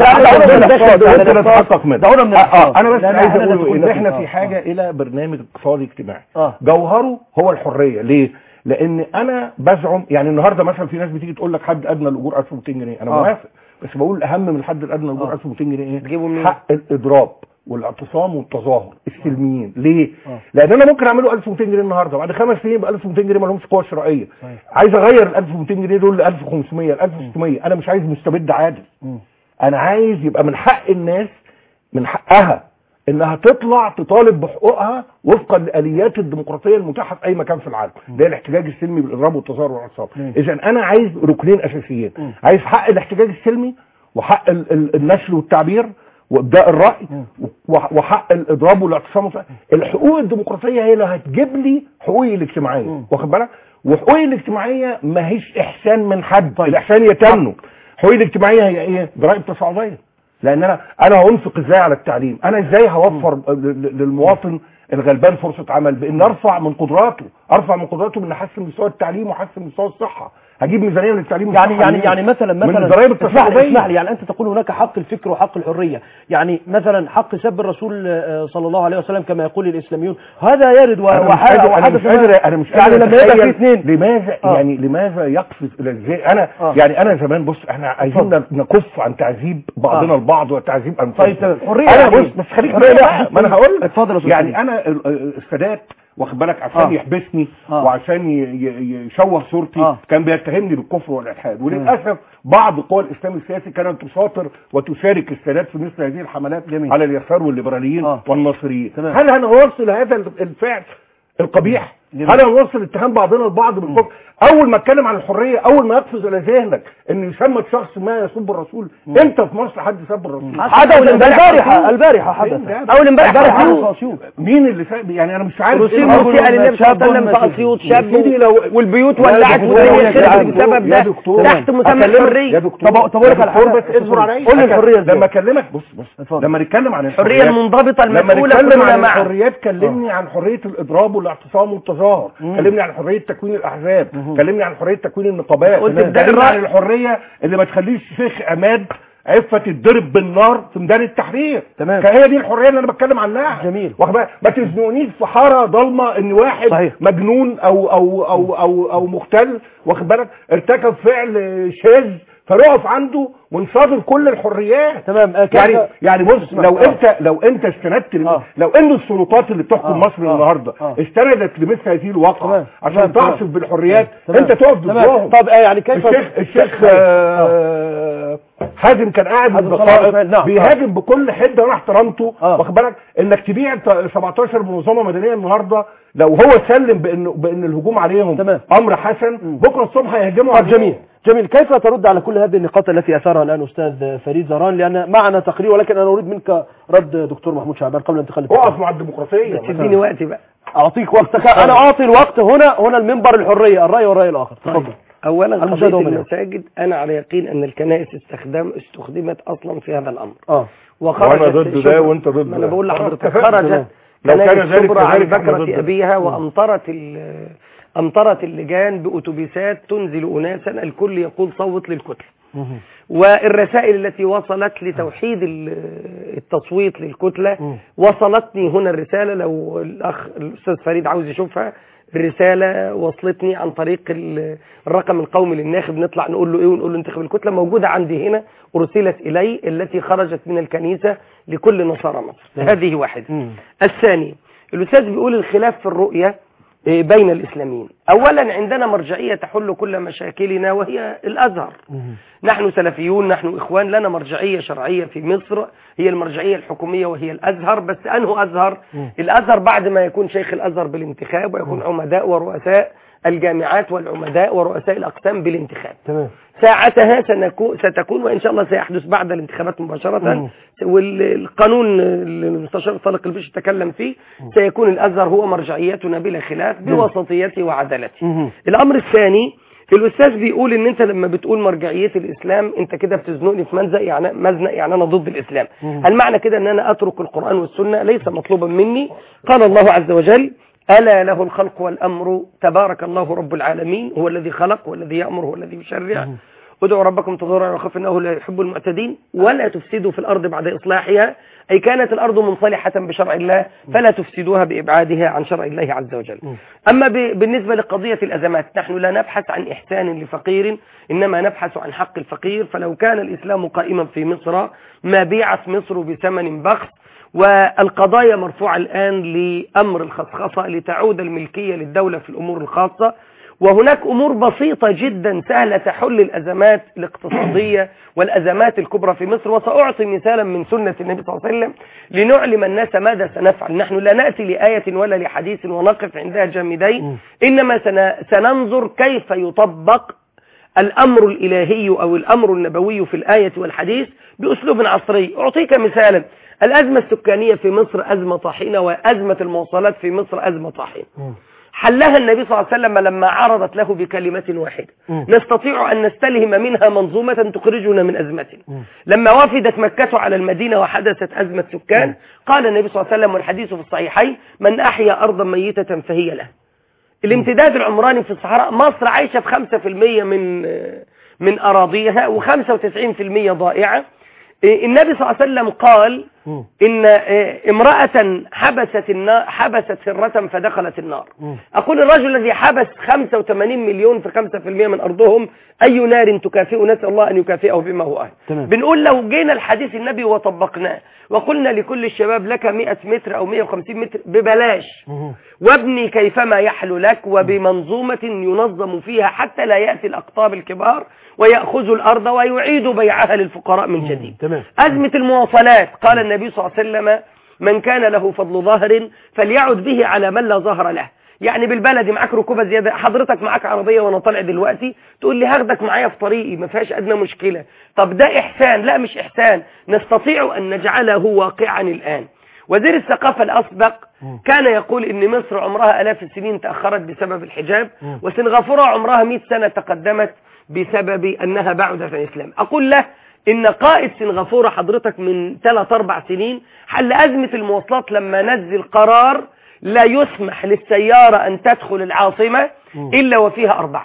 تتحقق منها. انا بس عايز اقول ان احنا في حاجه الى برنامج اقتصادي اجتماعي جوهره هو الحريه. ليه؟ لان انا بزعم يعني النهارده مثلا في ناس بتيجي تقول لك حد ادنى الاجور ألف ومئتين جنيه، انا موافق، بس بقول الاهم من الحد الادنى الاجور ألف ومئتين جنيه ايه؟ حق الاضراب والاعتصام والتظاهر السلميين. ليه؟ أوه. لان انا ممكن اعمله ألف ومئتين جنيه النهارده، بعد خمس سنين يبقى ألف ومئتين جنيه ما لهمش قوه شرائيه. عايز اغير ال ألف ومئتين جنيه دول ل ألف وخمسمية ل ألف وستمية. انا مش عايز مستبد عادل، م. انا عايز يبقى من حق الناس، من حقها انها تطلع تطالب بحقوقها وفقا لاليات الديمقراطيه المتاحه في اي مكان في العالم، ده الاحتجاج السلمي بالاضراب والتظاهر والاعتصام. اذا انا عايز ركنين اساسيين، م. عايز حق الاحتجاج السلمي وحق ال ال النشر والتعبير وابداء الراي وحق الاضراب والاعتصام. الحقوق الديمقراطيه هي اللي هتجيب لي حقوقي الاجتماعيه، واخد بالك؟ وحقوقي الاجتماعيه ما هيش احسان من حد، طيب. الاحسان يتمنه. حقوقي الاجتماعيه هي ايه؟ ضرائب تصاعديه، لان انا انا هنفق ازاي على التعليم؟ انا ازاي هوفر للمواطن الغلبان فرصه عمل؟ بان ارفع من قدراته، ارفع من قدراته بان احسن مستوى التعليم واحسن مستوى الصحه، هجيب ميزانيه للتعليم يعني يعني يعني مثلا مثلا اسمح لي اسمح لي يعني انت تقول هناك حق الفكر وحق الحريه، يعني مثلا حق سب الرسول صلى الله عليه وسلم كما يقول الاسلاميون، هذا يرد وحدث. انا مش يعني لما يبقى في اثنين لماذا آه. يعني لماذا يقفز الى ازاي؟ انا آه. يعني انا زمان بص احنا عايزين نكف عن تعذيب بعضنا البعض آه. وتعذيب انفسنا. طيب حريه انا بص بس خليك ما انا هقول لك اتفضل. يعني انا السادات واخد بالك عشان آه. يحبسني آه. وعشان يشوه صورتي آه. كان بيتهمني بالكفر والالحاد، وللاسف بعض قوى الاسلام السياسي كانت تساطر وتشارك السادات في مثل هذه الحملات جميل. على اليسار والليبراليين آه. والناصريين. تمام. هل هنوصل هذا الفعل القبيح؟ جميل. هل هنوصل اتهام بعضنا البعض بالكفر؟ اول ما اتكلم عن الحريه، اول ما يقفز الى ذهنك ان يسمى شخص ما يسب الرسول، امتى في مصر حد سب الرسول؟ حدث البارحه البارحه حدث اول امبارح مين اللي ساب؟ يعني انا مش عارف ايه الموسيقى اللي النبي صلى الله عليه وسلم في اسيوط شاب والبيوت ولعت بسبب ده تحت مسمى الحريه. طب اقول لك على حاجه بس اصبر عليا. قول لي الحريه لما اكلمك بص بص لما نتكلم عن الحريه المنضبطه المسؤوله كلنا عن الحريات، كلمني عن حريه الاضراب والاعتصام والتظاهر، كلمني عن حريه تكوين الاحزاب، كلمني عن حريه تكوين النقابات، كلمني عن الحريه اللي ما تخليش شيخ عماد عفه تتضرب بالنار في ميدان التحرير. تمام. هي دي الحريه اللي انا بتكلم عنها. جميل. ما تزنقنيش في حاره ضلمه ان واحد صحيح. مجنون او او او او او مختل واخد بالك ارتكب فعل شاذ فنقف عنده ونصادر كل الحريات. تمام. يعني يعني بص لو آه. انت لو انت استندت آه. لو ان السلطات اللي بتحكم آه. مصر آه. النهارده آه. استندت لمثل هذه الواقعه عشان تعصف بالحريات تمام. انت تقف ضدهم. طب آه يعني كيف الشيخ الشيخ آه حازم كان قاعد نعم. بيهاجم بكل حده وانا احترمته آه. واخد بالك انك تبيع سبعتاشر بمنظمه مدنيه النهارده لو هو سلم بان بان الهجوم عليهم تمام. امر حسن م. بكره الصبح هيهاجموا على جميل جميل. كيف ترد على كل هذه النقاط التي اثارها الان استاذ فريد زهران؟ لان معنا تقرير ولكن انا اريد منك رد دكتور محمود شعبان قبل انتقال التقرير. اقف مع الديمقراطيه. تديني وقتي بقى. اعطيك وقتك. انا اعطي الوقت هنا هنا المنبر الحريه الراي والراي الاخر. تفضل. اولا قضيه المساجد انا على يقين ان الكنائس استخدام استخدمت اصلا في هذا الامر. اه وخرجت وانا ضد ده وانت ضد ده. انا بقول لحضرتك خرجت كنائس كبرى عن بكرة ابيها وامطرت امطرت اللجان باتوبيسات تنزل اناسا الكل يقول صوت للكتله. والرسائل التي وصلت لتوحيد التصويت للكتله وصلتني هنا الرساله، لو الاخ الاستاذ فريد عاوز يشوفها، الرساله وصلتني عن طريق الرقم القومي للناخب، نطلع نقول له ايه ونقول له انتخب الكتله، موجوده عندي هنا، ارسلت الي التي خرجت من الكنيسه لكل نصارى مصر. هذه واحده. الثاني الاستاذ بيقول الخلاف في الرؤيه بين الإسلاميين. أولا عندنا مرجعية تحل كل مشاكلنا وهي الأزهر. نحن سلفيون، نحن إخوان، لنا مرجعية شرعية في مصر هي المرجعية الحكومية وهي الأزهر. بس أنه أزهر؟ الأزهر بعد ما يكون شيخ الأزهر بالانتخاب ويكون عمداء ورؤساء الجامعات والعمداء ورؤساء الأقسام بالانتخاب. تمام. ساعتها ستكون، وإن شاء الله سيحدث بعد الانتخابات مباشرة، والقانون المستشار طارق البشري تكلم فيه، سيكون الأزهر هو مرجعيتنا بلا خلاف بوسطيته وعدالته. الأمر الثاني، الأستاذ بيقول إن أنت لما بتقول مرجعية الإسلام أنت كده بتزنقني في مزنق، يعني مزنق يعني أنا ضد الإسلام. هل معنى كده إن أنا أترك القرآن والسنة؟ ليس مطلوبا مني. قال الله عز وجل: ألا له الخلق والأمر تبارك الله رب العالمين، هو الذي خلق والذي يأمر هو الذي يشرع، ادعوا ربكم تضرعا وخفوا إنه لا يحب المعتدين، ولا تفسدوا في الأرض بعد إصلاحها، أي كانت الأرض منصلحة بشرع الله فلا تفسدوها بإبعادها عن شرع الله عز وجل. أما بالنسبة لقضية الأزمات، نحن لا نبحث عن إحسان لفقير، إنما نبحث عن حق الفقير. فلو كان الإسلام قائما في مصر ما بيعت مصر بثمن بخس، والقضايا مرفوعة الآن لأمر الخصخصة لتعود الملكية للدولة في الأمور الخاصة. وهناك أمور بسيطة جدا سهلة تحل الأزمات الاقتصادية والأزمات الكبرى في مصر. وسأعطي مثالا من سنة النبي صلى الله عليه وسلم لنعلم الناس ماذا سنفعل. نحن لا نأتي لآية ولا لحديث ونقف عندها جامدين، إنما سننظر كيف يطبق الأمر الإلهي أو الأمر النبوي في الآية والحديث بأسلوب عصري. أعطيك مثالا: الأزمة السكانية في مصر أزمة طاحنة، وأزمة المواصلات في مصر أزمة طاحنة. حلها النبي صلى الله عليه وسلم لما عرضت له بكلمة واحدة: نستطيع أن نستلهم منها منظومة تخرجنا من أزمتنا. لما وفدت مكة على المدينة وحدثت أزمة سكان، قال النبي صلى الله عليه وسلم والحديث في الصحيحين: من أحيا أرضا ميتة فهي له. الامتداد العمراني في الصحراء، مصر عايشة في خمسة في المية من من أراضيها وخمسة وتسعين في المية ضائعة. النبي صلى الله عليه وسلم قال إن امرأة حبست النار حبست هرة فدخلت النار. أقول الرجل الذي حبس خمسة وثمانين مليون في خمسة في المية من أرضهم أي نار تكافئ؟ نسأل الله أن يكافئه بما هو أهل. بنقول لو جينا الحديث النبي وطبقناه وقلنا لكل الشباب لك مئة متر أو مئة وخمسين متر ببلاش، وابني كيفما يحلو لك، وبمنظومة ينظم فيها حتى لا يأتي الأقطاب الكبار ويأخذوا الأرض ويعيدوا بيعها للفقراء من جديد. أزمة المواصلات، قال النبي صلى الله عليه وسلم: من كان له فضل ظهر فليعد به على من لا ظهر له. يعني بالبلد معاك ركوبة زيادة، حضرتك معاك عربية وانا طالع دلوقتي تقول لي هاخدك معايا في طريقي ما فيهاش أدنى مشكلة. طب ده إحسان؟ لا مش إحسان، نستطيع أن نجعله واقعا الآن. وزير الثقافة الأسبق كان يقول إن مصر عمرها آلاف السنين تأخرت بسبب الحجاب، وسنغافورة عمرها مئة سنة تقدمت بسبب أنها بعدت عن الإسلام. أقول له إن قائد سنغافورة حضرتك من ثلاث أربع سنين حل أزمة المواصلات لما نزل قرار لا يسمح للسيارة أن تدخل العاصمة إلا وفيها أربعة.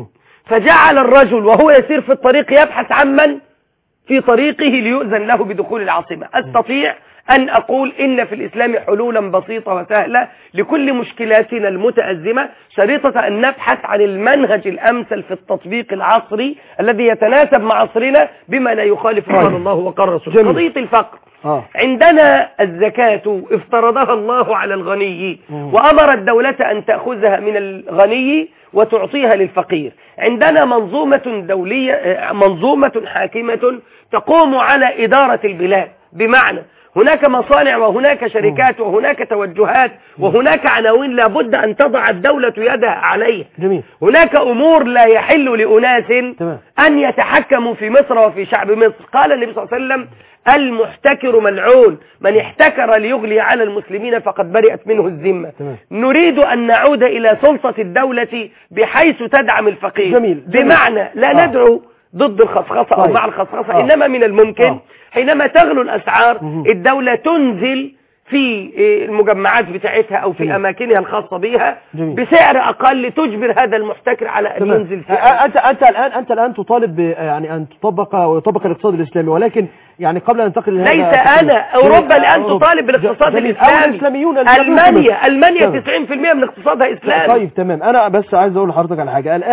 فجعل الرجل وهو يسير في الطريق يبحث عن من في طريقه ليؤذن له بدخول العاصمة. أستطيع أن أقول إن في الإسلام حلولا بسيطة وسهلة لكل مشكلاتنا المتأزمة، شريطة أن نبحث عن المنهج الأمثل في التطبيق العصري الذي يتناسب مع عصرنا بما لا يخالف قال الله وقال رسوله. قضية الفقر، آه. عندنا الزكاة افترضها الله على الغني وأمر الدولة أن تأخذها من الغني وتعطيها للفقير. عندنا منظومة دولية، منظومة حاكمة تقوم على إدارة البلاد، بمعنى هناك مصانع وهناك شركات وهناك توجهات وهناك عناوين لابد أن تضع الدولة يدها عليها. جميل. هناك أمور لا يحل لأناس تمام. أن يتحكموا في مصر وفي شعب مصر. قال النبي صلى الله عليه وسلم: المحتكر ملعون، من احتكر ليغلي على المسلمين فقد برئت منه الذمة. تمام. نريد أن نعود إلى سلطة الدولة بحيث تدعم الفقير. جميل. جميل. بمعنى لا آه. ندعو ضد الخصخصة أو مع الخصخصة، آه. إنما من الممكن آه. حينما تغلو الأسعار الدولة تنزل في المجمعات بتاعتها أو في أماكنها الخاصة بها بسعر أقل تجبر هذا المحتكر على أن تمام. ينزل سعر. أنت أنت الآن أنت الآن تطالب يعني أن تطبق ويطبق الاقتصاد الإسلامي، ولكن يعني قبل أن ننتقل لهذا ليس أنا أوروبا الآن تطالب بالاقتصاد الإسلامي. ألمانيا ألمانيا تسعين بالمئة من اقتصادها إسلامي. طيب تمام. أنا بس عايز أقول لحضرتك على حاجة. الآن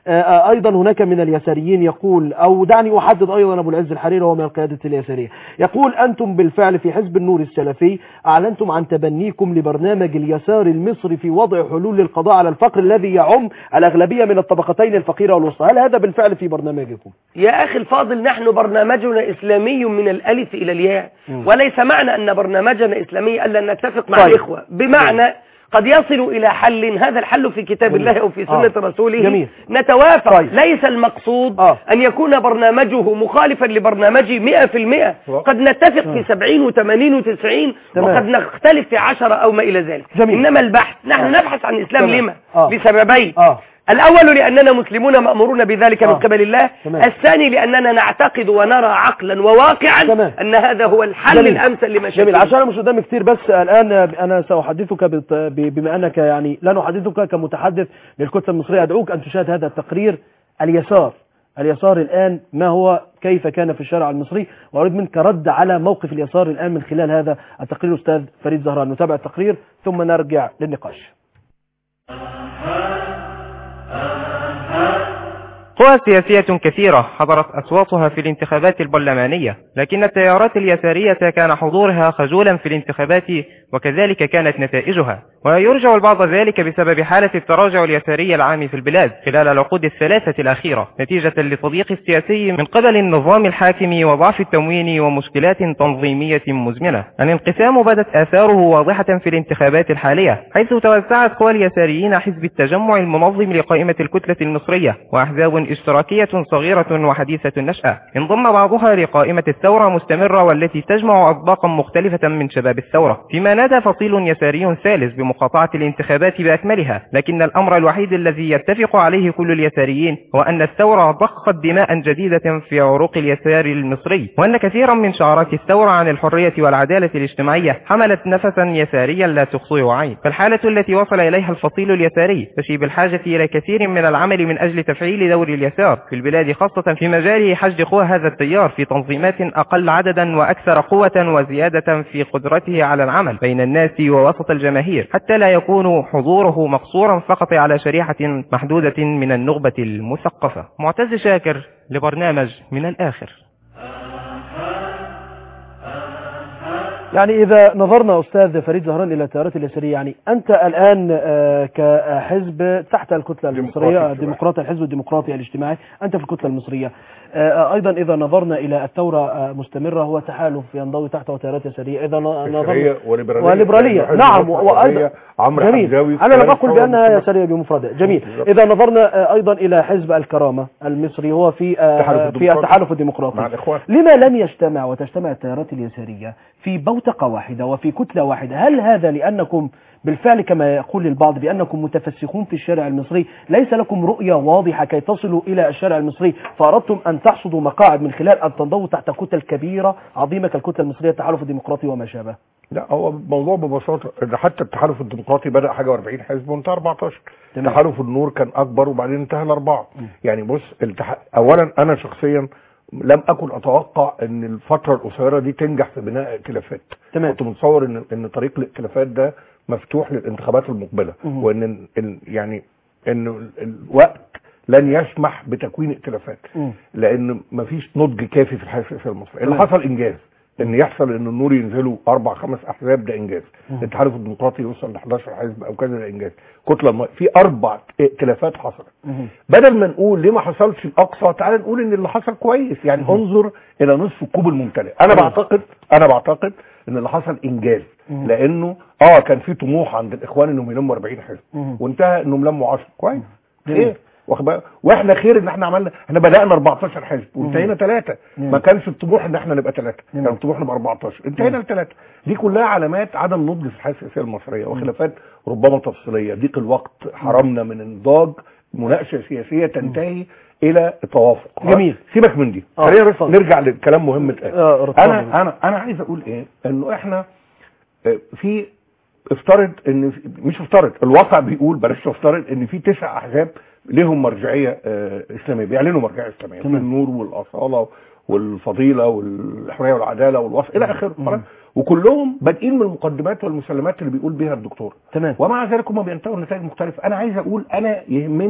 أيضا هناك من اليساريين يقول، أو دعني أحدد أيضا أبو العز الحريري وهو من القيادة اليسارية، يقول أنتم بالفعل في حزب النور السلفي أعلنتم عن تبنيكم لبرنامج اليسار المصري في وضع حلول للقضاء على الفقر الذي يعم الأغلبية من الطبقتين الفقيرة والوسطى. هل هذا بالفعل في برنامجكم؟ يا أخي الفاضل، نحن برنامجنا إسلامي من الألف إلى الياء، وليس معنى أن برنامجنا إسلامي ألا نتفق مع طيب. الإخوة، بمعنى قد يصل إلى حل، هذا الحل في كتاب جميل. الله أو في سنة آه. رسوله جميل. نتوافق طيب. ليس المقصود آه. أن يكون برنامجه مخالفا لبرنامجي مئة في المئة، قد نتفق آه. في سبعين وثمانين وتسعين وقد نختلف في عشرة أو ما إلى ذلك جميل. إنما البحث نحن آه. نبحث عن الإسلام لما آه. لسببين آه. الأول لأننا مسلمون مأمورون بذلك آه. من قبل الله تمام. الثاني لأننا نعتقد ونرى عقلا وواقعا تمام. أن هذا هو الحل جميل. الأمثل لمشاكل. جميل. عشان أنا مش قدامي كتير، بس الآن أنا سأحدثك بما أنك يعني لا نحدثك كمتحدث للكتلة المصرية، أدعوك أن تشاهد هذا التقرير. اليسار اليسار الآن ما هو، كيف كان في الشارع المصري، وأريد منك رد على موقف اليسار الآن من خلال هذا التقرير. أستاذ فريد زهران، نتابع التقرير ثم نرجع للنقاش. قوى سياسية كثيرة حضرت أصواتها في الانتخابات البرلمانية، لكن التيارات اليسارية كان حضورها خجولا في الانتخابات، وكذلك كانت نتائجها، ويرجع البعض ذلك بسبب حالة التراجع اليساري العام في البلاد خلال العقود الثلاثة الأخيرة، نتيجة للتضييق السياسي من قبل النظام الحاكم وضعف التموين ومشكلات تنظيمية مزمنة. الانقسام بدت آثاره واضحة في الانتخابات الحالية، حيث توسعت قوى اليساريين حزب التجمع المنظم لقائمة الكتلة المصرية وأحزاب اشتراكية صغيرة وحديثة النشأة، انضم بعضها لقائمة الثورة مستمرة والتي تجمع أطباقا مختلفة من شباب الثورة، فيما نادى فصيل يساري ثالث بمقاطعة الانتخابات بأكملها. لكن الأمر الوحيد الذي يتفق عليه كل اليساريين هو أن الثورة ضخت دماء جديدة في عروق اليسار المصري، وأن كثيرا من شعارات الثورة عن الحرية والعدالة الاجتماعية حملت نفسا يساريا لا تخطئه عين. فالحالة التي وصل إليها الفصيل اليساري تشي بالحاجة إلى كثير من العمل من أجل تفعيل دور اليسار في البلاد، خاصة في مجال حشد قوى هذا التيار في تنظيمات أقل عددا وأكثر قوة، وزيادة في قدرته على العمل بين الناس ووسط الجماهير، حتى لا يكون حضوره مقصورا فقط على شريحة محدودة من النخبة المثقفة. معتز شاكر لبرنامج من الآخر. يعني إذا نظرنا أستاذ فريد زهران إلى التيارات اليسارية، يعني أنت الآن كحزب تحت الكتلة المصرية الديمقراطية، الحزب الديمقراطي الاجتماعي، أنت في الكتلة المصرية. أيضا إذا نظرنا إلى الثورة مستمرة، هو تحالف ينضوي تحته تيارات يسارية. إذا نظرنا وليبرالية نعم، وأيضا جميل، أنا لم أقل بأنها يسارية بمفردها. جميل. إذا نظرنا أيضا إلى حزب الكرامة المصري، هو في في التحالف الديمقراطي، لما لم يجتمع وتجتمع التيارات اليسارية في بوتقة واحدة وفي كتلة واحدة؟ هل هذا لأنكم بالفعل كما يقول البعض بأنكم متفسخون في الشارع المصري، ليس لكم رؤية واضحة كي تصلوا إلى الشارع المصري، فأردتم أن تحصدوا مقاعد من خلال أن تنضووا تحت كتل كبيرة عظيمة كالكتلة المصرية، التحالف الديمقراطي وما شابه؟ لا، هو الموضوع ببساطة إن حتى التحالف الديمقراطي بدأ حاجة وأربعين حزب وانتهى أربعتاشر. تحالف النور كان أكبر وبعدين انتهى لأربعة. يعني بص، التح... أولا أنا شخصيا لم أكن أتوقع أن الفترة القصيرة دي تنجح في بناء ائتلافات. كنت متصور أن أن طريق الائتلافات ده مفتوح للانتخابات المقبلة، مم. وأن ال... يعني أن الوقت لن يسمح بتكوين ائتلافات، لأن مفيش نضج كافي في الحياة السياسية المصرية. اللي حصل إنجاز، ان يحصل ان النور ينزلوا اربع خمس احزاب، ده انجاز. التحالف الديمقراطي يوصل ل حداشر حزب او كذا، ده انجاز. كتله الم... في اربع ائتلافات حصلت. بدل ما نقول ليه ما حصلش الاقصى، تعال نقول ان اللي حصل كويس. يعني مم. انظر الى نصف الكوب الممتلئ. انا مم. بعتقد انا بعتقد ان اللي حصل انجاز، مم. لانه اه كان في طموح عند الاخوان انهم يلموا أربعين حزب، مم. وانتهى انهم لموا عشرة. كويس، خير. واحنا خير ان احنا عملنا، احنا بدأنا أربعتاشر حزب وانتهينا ثلاثة. ما كانش الطموح ان احنا نبقى ثلاثة، كان الطموح نبقى أربعتاشر، انتهينا لثلاثة. دي كلها علامات عدم نضج في الحياة السياسية المصرية، وخلافات ربما تفصيلية. ضيق الوقت حرمنا من انضاج مناقشة سياسية تنتهي الى توافق. جميل، سيبك من دي، خلينا آه. نرجع للكلام مهم اتقال. آه انا انا انا عايز اقول ايه، انه احنا في افترض ان مش افترض الواقع بيقول، بلاش افترض ان في تسع احزاب لهم مرجعيه آه اسلاميه، بيعلنوا مرجعيه اسلاميه، في النور والاصاله والفضيله والحريه والعداله والوصف الى اخره، وكلهم بادئين من المقدمات والمسلمات اللي بيقول بها الدكتور. تمام. ومع ذلك هم بينتهوا لنتائج مختلفه. انا عايز اقول، انا يهمني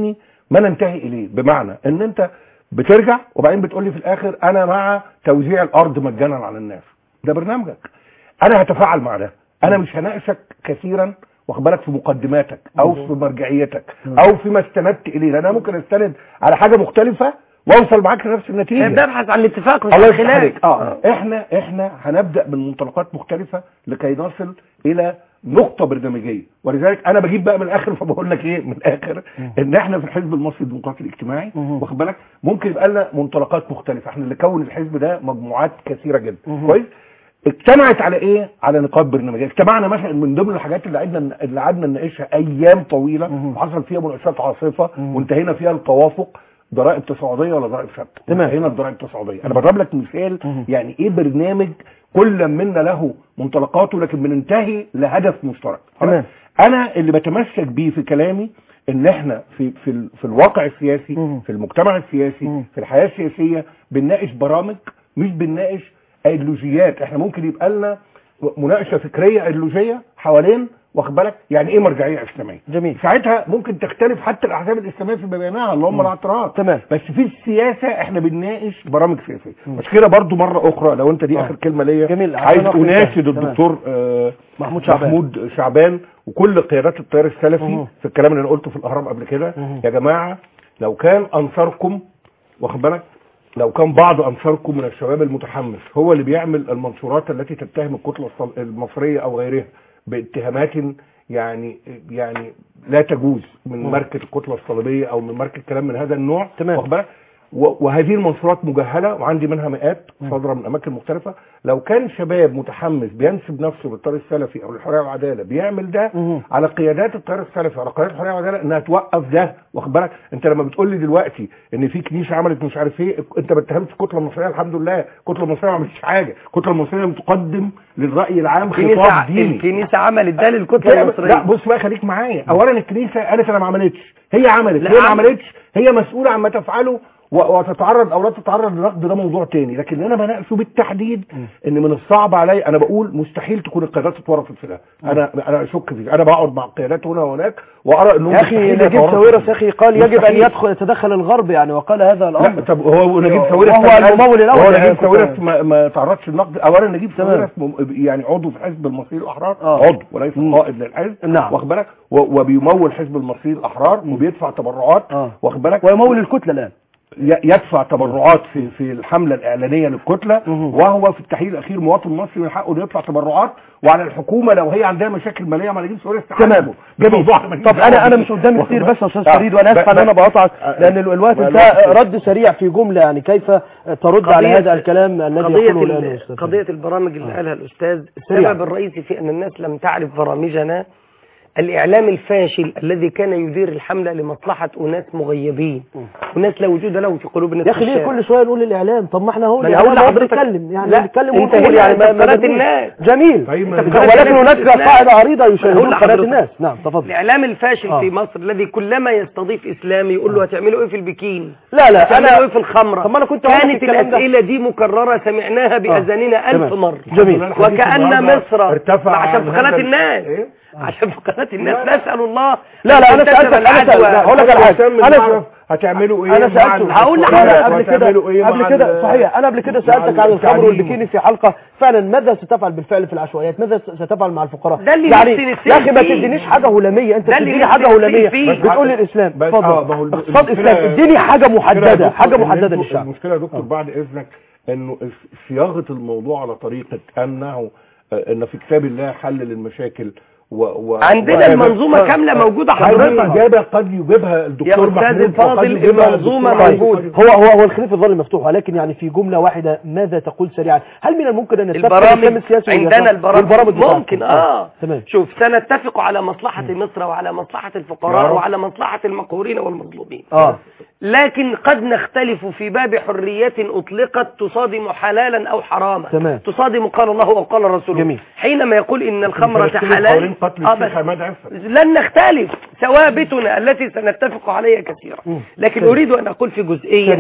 ما ننتهي اليه، بمعنى ان انت بترجع وبعدين بتقول لي في الاخر انا مع توزيع الارض مجانا على الناس. ده برنامجك، انا هتفاعل مع ده، انا مش هناقشك كثيرا واخد بالك في مقدماتك او في مرجعيتك او فيما استندت اليه، لان انا ممكن استند على حاجه مختلفه واوصل معاك لنفس النتيجه. ببحث عن الاتفاق مش الله عن يفتح الخلاف. عليك. اه احنا احنا هنبدا من منطلقات مختلفه لكي نصل الى نقطه برنامجيه، ولذلك انا بجيب بقى من الاخر فبقول لك ايه من الاخر ان احنا في الحزب المصري الديمقراطي الاجتماعي واخد بالك ممكن يبقى لنا منطلقات مختلفه. احنا اللي كون الحزب ده مجموعات كثيره جدا كويس، اجتمعت على ايه؟ على نقاط برنامجيه. اجتمعنا مثلا من ضمن الحاجات اللي قعدنا اللي قعدنا نناقشها ايام طويله وحصل فيها مناقشات عاصفه وانتهينا فيها التوافق، ضرائب تصاعديه ولا ضرائب ثابته؟ تمام. هنا الضرائب تصاعديه. انا بضرب لك مثال يعني ايه برنامج كل منا له منطلقاته لكن بننتهي لهدف مشترك. تمام. انا اللي بتمسك بيه في كلامي ان احنا في في ال- في الواقع السياسي مم. في المجتمع السياسي مم. في الحياه السياسيه بنناقش برامج مش بنناقش ايديولوجيات. احنا ممكن يبقى لنا مناقشه فكريه ايديولوجيه حوالين واخد بالك يعني ايه مرجعيه اسلاميه. جميل. ساعتها ممكن تختلف حتى الاحزاب الاسلاميه في بيانها اللي هم الاعتراض. تمام. بس في السياسه احنا بنناقش برامج سياسيه. مش كده برضو مره اخرى لو انت دي آه. اخر كلمه ليا جميل. عايز عشان أخرج اناشد تمام. الدكتور آه محمود شعبان. محمود شعبان وكل قيادات التيار السلفي مه. في الكلام اللي انا قلته في الاهرام قبل كده. مه. يا جماعه لو كان انصاركم واخد بالك لو كان بعض انصاركم من الشباب المتحمس هو اللي بيعمل المنشورات التي تتهم الكتله الصل- المصريه او غيرها باتهامات يعني يعني لا تجوز من مم. ماركه الكتله الصليبيه او من ماركه كلام من هذا النوع تمام. واخد بالك و- وهذه المنشورات مجهله وعندي منها مئات صادره من اماكن مختلفه. لو كان شباب متحمس بينسب نفسه للتيار السلفي او للحريه والعداله بيعمل ده مم. على قيادات التيار السلفي على قيادات الحريه والعداله انها توقف ده واخد بالك. انت لما بتقول لي دلوقتي ان في كنيسه عملت مش عارف ايه انت ما اتهمتش الكتله المصريه. الحمد لله الكتله المصريه ما عملتش حاجه. الكتله المصريه بتقدم للراي العام خطاب الكنيسة ديني. الكنيسة عملت ده للكتلة لا المصرية. بص بقى خليك معايا. اولا الكنيسه قالت انا ما عملتش، هي عملت لا هي ما عملت. عملتش، هي مسؤوله عما تفعله و- وتتعرض او لا تتعرض للنقد ده موضوع تاني. لكن انا بناقشه بالتحديد ان من الصعب علي انا بقول مستحيل تكون القيادات اتورطت في ده. انا انا اشك فيه. انا بقعد مع القيادات هنا وهناك وارى انهم يا اخي مستحيل نجيب يتورطوا ساويرس فيه. يا اخي قال يجب ان مستحيل. يدخل يتدخل الغرب يعني وقال هذا الامر. لا طب هو نجيب ساويرس وهو كان قال- الممول الأول هو يعني نجيب كنت- ساويرس ما, ما تعرضش للنقد. اولا نجيب تمام. ساويرس مم- يعني عضو في حزب المصريين الاحرار آه. عضو وليس مم. قائد للحزب نعم. واخد بالك و- وبيمول حزب المصريين الاحرار وبيدفع تبرعات آه. واخد بالك ويمول الكتله الان. ي- يدفع تبرعات في في الحمله الاعلانيه للكتله مم. وهو في التحليل الاخير مواطن مصري من حقه انه يدفع تبرعات وعلى الحكومه لو هي عندها مشاكل ماليه مع نجيب ساويرس تمام. جميل. طب انا انا مش قدامي كتير بس يا استاذ فريد وانا اسف ان انا بقاطعك لان ال- الوقت انتهى. رد سريع في جمله يعني كيف ترد على قضية- هذا الكلام الذي قضية يقوله ال- الان الاستاذ فريد؟ قضية البرامج اللي قالها الأستاذ سريع. السبب الرئيسي في أن الناس لم تعرف برامجنا الإعلام الفاشل الذي كان يدير الحملة لمصلحة أناس مغيبين وناس لا وجود لهم في قلوب الناس. يا اخي ليه كل شويه نقول الاعلام؟ طب ما احنا هو ما أنا هقول الاعلام هو لحضرتك- بيتكلم يعني لا، بيتكلم انت ونقول هنا يعني أنت ما- في ما قناة بدوش. الناس. جميل. طيب ما- أنت في قناة ولكن الناس هناك الإسلام. قاعده عريضه هقول يشاهدون قناه لحضرتك. الناس. نعم تفضل. الإعلام الفاشل آه. في مصر الذي كلما يستضيف إسلامي يقول له هتعملوا إيه في البكين؟ لا لا هتعملوا انا إيه في الخمرة؟ طب ما انا كنت هقول لك كانت الكلام ده. الأسئلة دي مكررة سمعناها بأذاننا ألف تمام. مرة. جميل. وكأن مصر ارتفع عشان في عن قناة هذا- الناس إيه؟ عشان في قناة الناس نسأل الله لا لا أن انا تنتشر سالتك انا سالتك العدوى. هقول لك على حاجه انا انا هتعملوا ايه انا مع سالته ال- هقول لا، لحضرتك لا، قبل كده وهتعملوا إيه قبل مع كده ال- صحيح انا قبل كده مع سالتك عن الخمر التعليم. والبكيني في حلقه فعلا ماذا ستفعل بالفعل في العشوائيات؟ ماذا ستفعل مع الفقراء؟ ده اللي يعني نفسي نسير يا اخي ما فيه. تدينيش حاجه هلاميه. انت ده اللي بتديني نفسي حاجه نسير هلاميه فيه. بتقول لي الاسلام. بس- آه، ما هو اتفضل الب- اقتصاد المشكلة- اسلام اديني حاجه المشكلة يا محدده دكتور حاجه إن محدده انتوا- للشعب. المشكله يا دكتور بعد اذنك انه صياغه الموضوع على طريقه انه آه، ان في كتاب الله حل للمشاكل و... و... عندنا وهذا- المنظومة كاملة موجودة هذه حضرتك. إجابة قد يجيبها الدكتور يا أستاذ محمود الفاضل، وقد يجيبها المنظومة الدكتور موجودة. علي. هو هو هو الخلاف يظل مفتوح ولكن يعني في جمله واحده ماذا تقول سريعا؟ هل من الممكن ان نتفق الاسلام البرامج السياسي عندنا البرامج بتاعتكم؟ ممكن اه تمام. شوف سنتفق على مصلحة مصر وعلى مصلحة يا الفقراء رب. وعلى مصلحة المقهورين والمظلومين. اه لكن قد نختلف في باب حرية أطلقت تصادم حلالا أو حراما. تمام. تصادم قال الله وقال الرسول. جميل. حينما يقول إن الخمرة فلسطين حلال حوالين قتل آه الشيخ بس عماد عفت. لن نختلف ثوابتنا التي سنتفق عليها كثيرا. مم. لكن سريع. أريد أن أقول في جزئية سريع.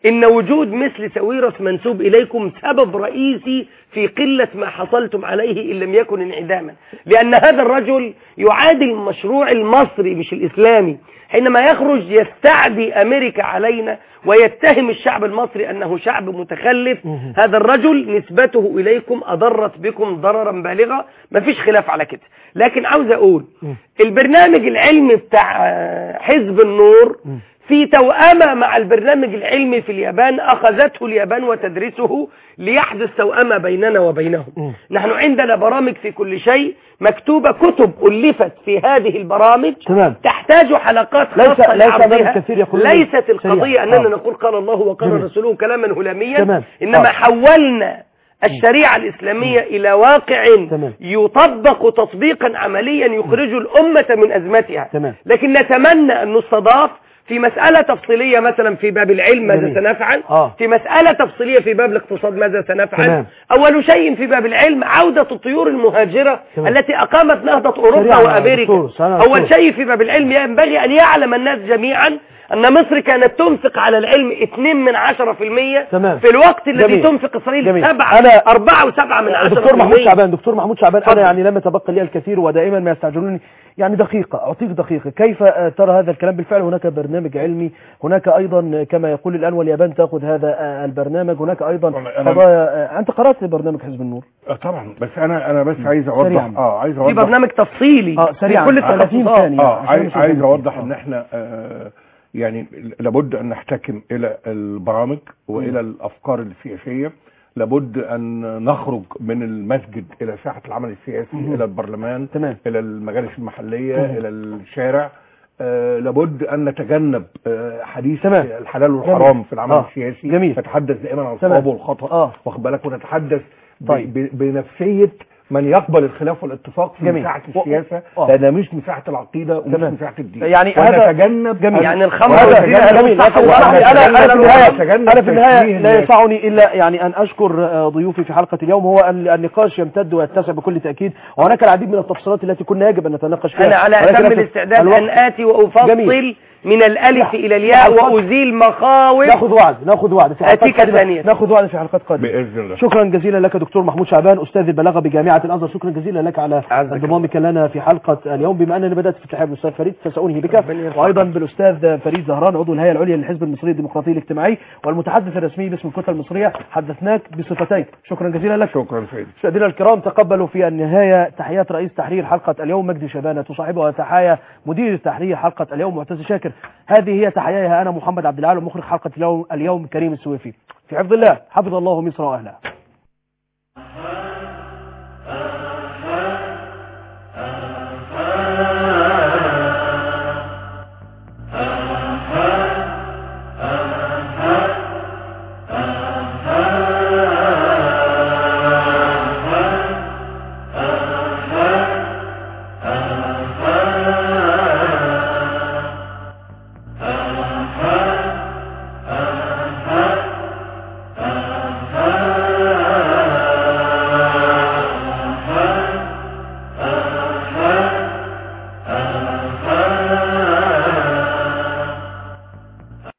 إن وجود مثل ساويرس منسوب إليكم سبب رئيسي في قلة ما حصلتم عليه إن لم يكن انعداما، لأن هذا الرجل يعادي المشروع المصري مش الإسلامي حينما يخرج يستعدي أمريكا علينا ويتهم الشعب المصري أنه شعب متخلف. هذا الرجل نسبته إليكم أضرت بكم ضررا بالغا، ما فيش خلاف على كده. لكن عاوز أقول البرنامج العلمي بتاع حزب النور في توأمة مع البرنامج العلمي في اليابان، أخذته اليابان وتدرسه ليحدث توأمة بيننا وبينهم. م. نحن عندنا برامج في كل شيء مكتوبة، كتب ألفت في هذه البرامج تمام. تحتاج حلقات خاصة لعرضها. ليست القضية أننا آه. نقول قال الله وقال جميل. رسوله كلاما هلاميا تمام. إنما آه. حولنا الشريعة الإسلامية إلى واقع تمام. يطبق تطبيقا عمليا يخرج الأمة من أزمتها تمام. لكن نتمنى أن نستضاف في مسألة تفصيلية مثلا في باب العلم ماذا جميل. سنفعل آه. في مسألة تفصيلية في باب الاقتصاد ماذا سنفعل تمام. أول شيء أن في باب العلم عودة الطيور المهاجرة تمام. التي أقامت نهضة أوروبا وأمريكا. أول شيء في باب العلم ينبغي أن يعلم الناس جميعا أن مصر كانت تنفق على العلم اثنين من عشرة في المية تمام. في الوقت الذي جميل. تنفق إسرائيل سبعة أربعة وسبعة من عشرة. دكتور محمود شعبان دكتور محمود شعبان أنا يعني لم يتبقى لي الكثير ودائما ما يستعجلوني، يعني دقيقة أعطيك دقيقة، كيف ترى هذا الكلام؟ بالفعل هناك برنامج علمي، هناك أيضا كما يقول الآن واليابان تأخذ هذا البرنامج، هناك أيضا قضايا. أنت قرأت برنامج حزب النور؟ طبعا، بس أنا أنا بس عايز أوضح اه عايز أوضح في برنامج تفصيلي اه سريعا كل ثلاثين ثانية اه عايز, عايز أوضح إن إحنا آه يعني لابد أن نحتكم إلى البرامج وإلى الأفكار السياسية، لابد أن نخرج من المسجد إلى ساحة العمل السياسي مم. إلى البرلمان تمام. إلى المجالس المحلية مم. إلى الشارع. آه لابد أن نتجنب آه حديث تمام. الحلال والحرام جميل. في العمل آه. السياسي جميل. نتحدث دائما عن الصواب والخطأ آه. واخد بالك، ونتحدث طيب. بنفسية من يقبل الخلاف والاتفاق في جميل. مساحة السياسة و... لأنها مش مساحة العقيدة ومش جميل. مساحة الدين، يعني هذا تجنب جميل. يعني الخمر جميل. أنا أنا في النهاية أنا في النهاية لا يسعني إلا يعني أن أشكر ضيوفي في حلقة اليوم. هو النقاش يمتد ويتسع بكل تأكيد، وهناك العديد من التفصيلات التي كنا يجب أن نتناقش فيها. أنا على أتم الاستعداد أن آتي وأفصل جميل. من الألف إلى الياء وأزيل مخاوف. ناخذ وعد ناخذ وعد في حلقات قادمة ناخذ وعد في حلقات قادمة بإذن الله. شكرا جزيلا لك دكتور محمود شعبان أستاذ البلاغة بجامعة الأزهر، شكرا جزيلا لك على انضمامك لنا في حلقة اليوم. بما أنني بدأت في التحاب بالأستاذ فريد فسأنهي بك، وأيضا بالأستاذ فريد زهران عضو الهيئة العليا للحزب المصري الديمقراطي الاجتماعي والمتحدث الرسمي باسم الكتلة المصرية. حدثناك بصفتيك، شكرا جزيلا لك. شكرا سيدي. مشاهدينا الكرام، تقبلوا في النهاية تحيات رئيس تحرير حلقة اليوم مجدي شبانة، تصاحبها تحايا مدير تحرير حلقة اليوم معتز شاكر. هذه هي تحياها أنا محمد عبد العال ومخرج حلقة اليوم اليوم كريم السويفي. في حفظ الله، حفظ الله مصر وأهلها.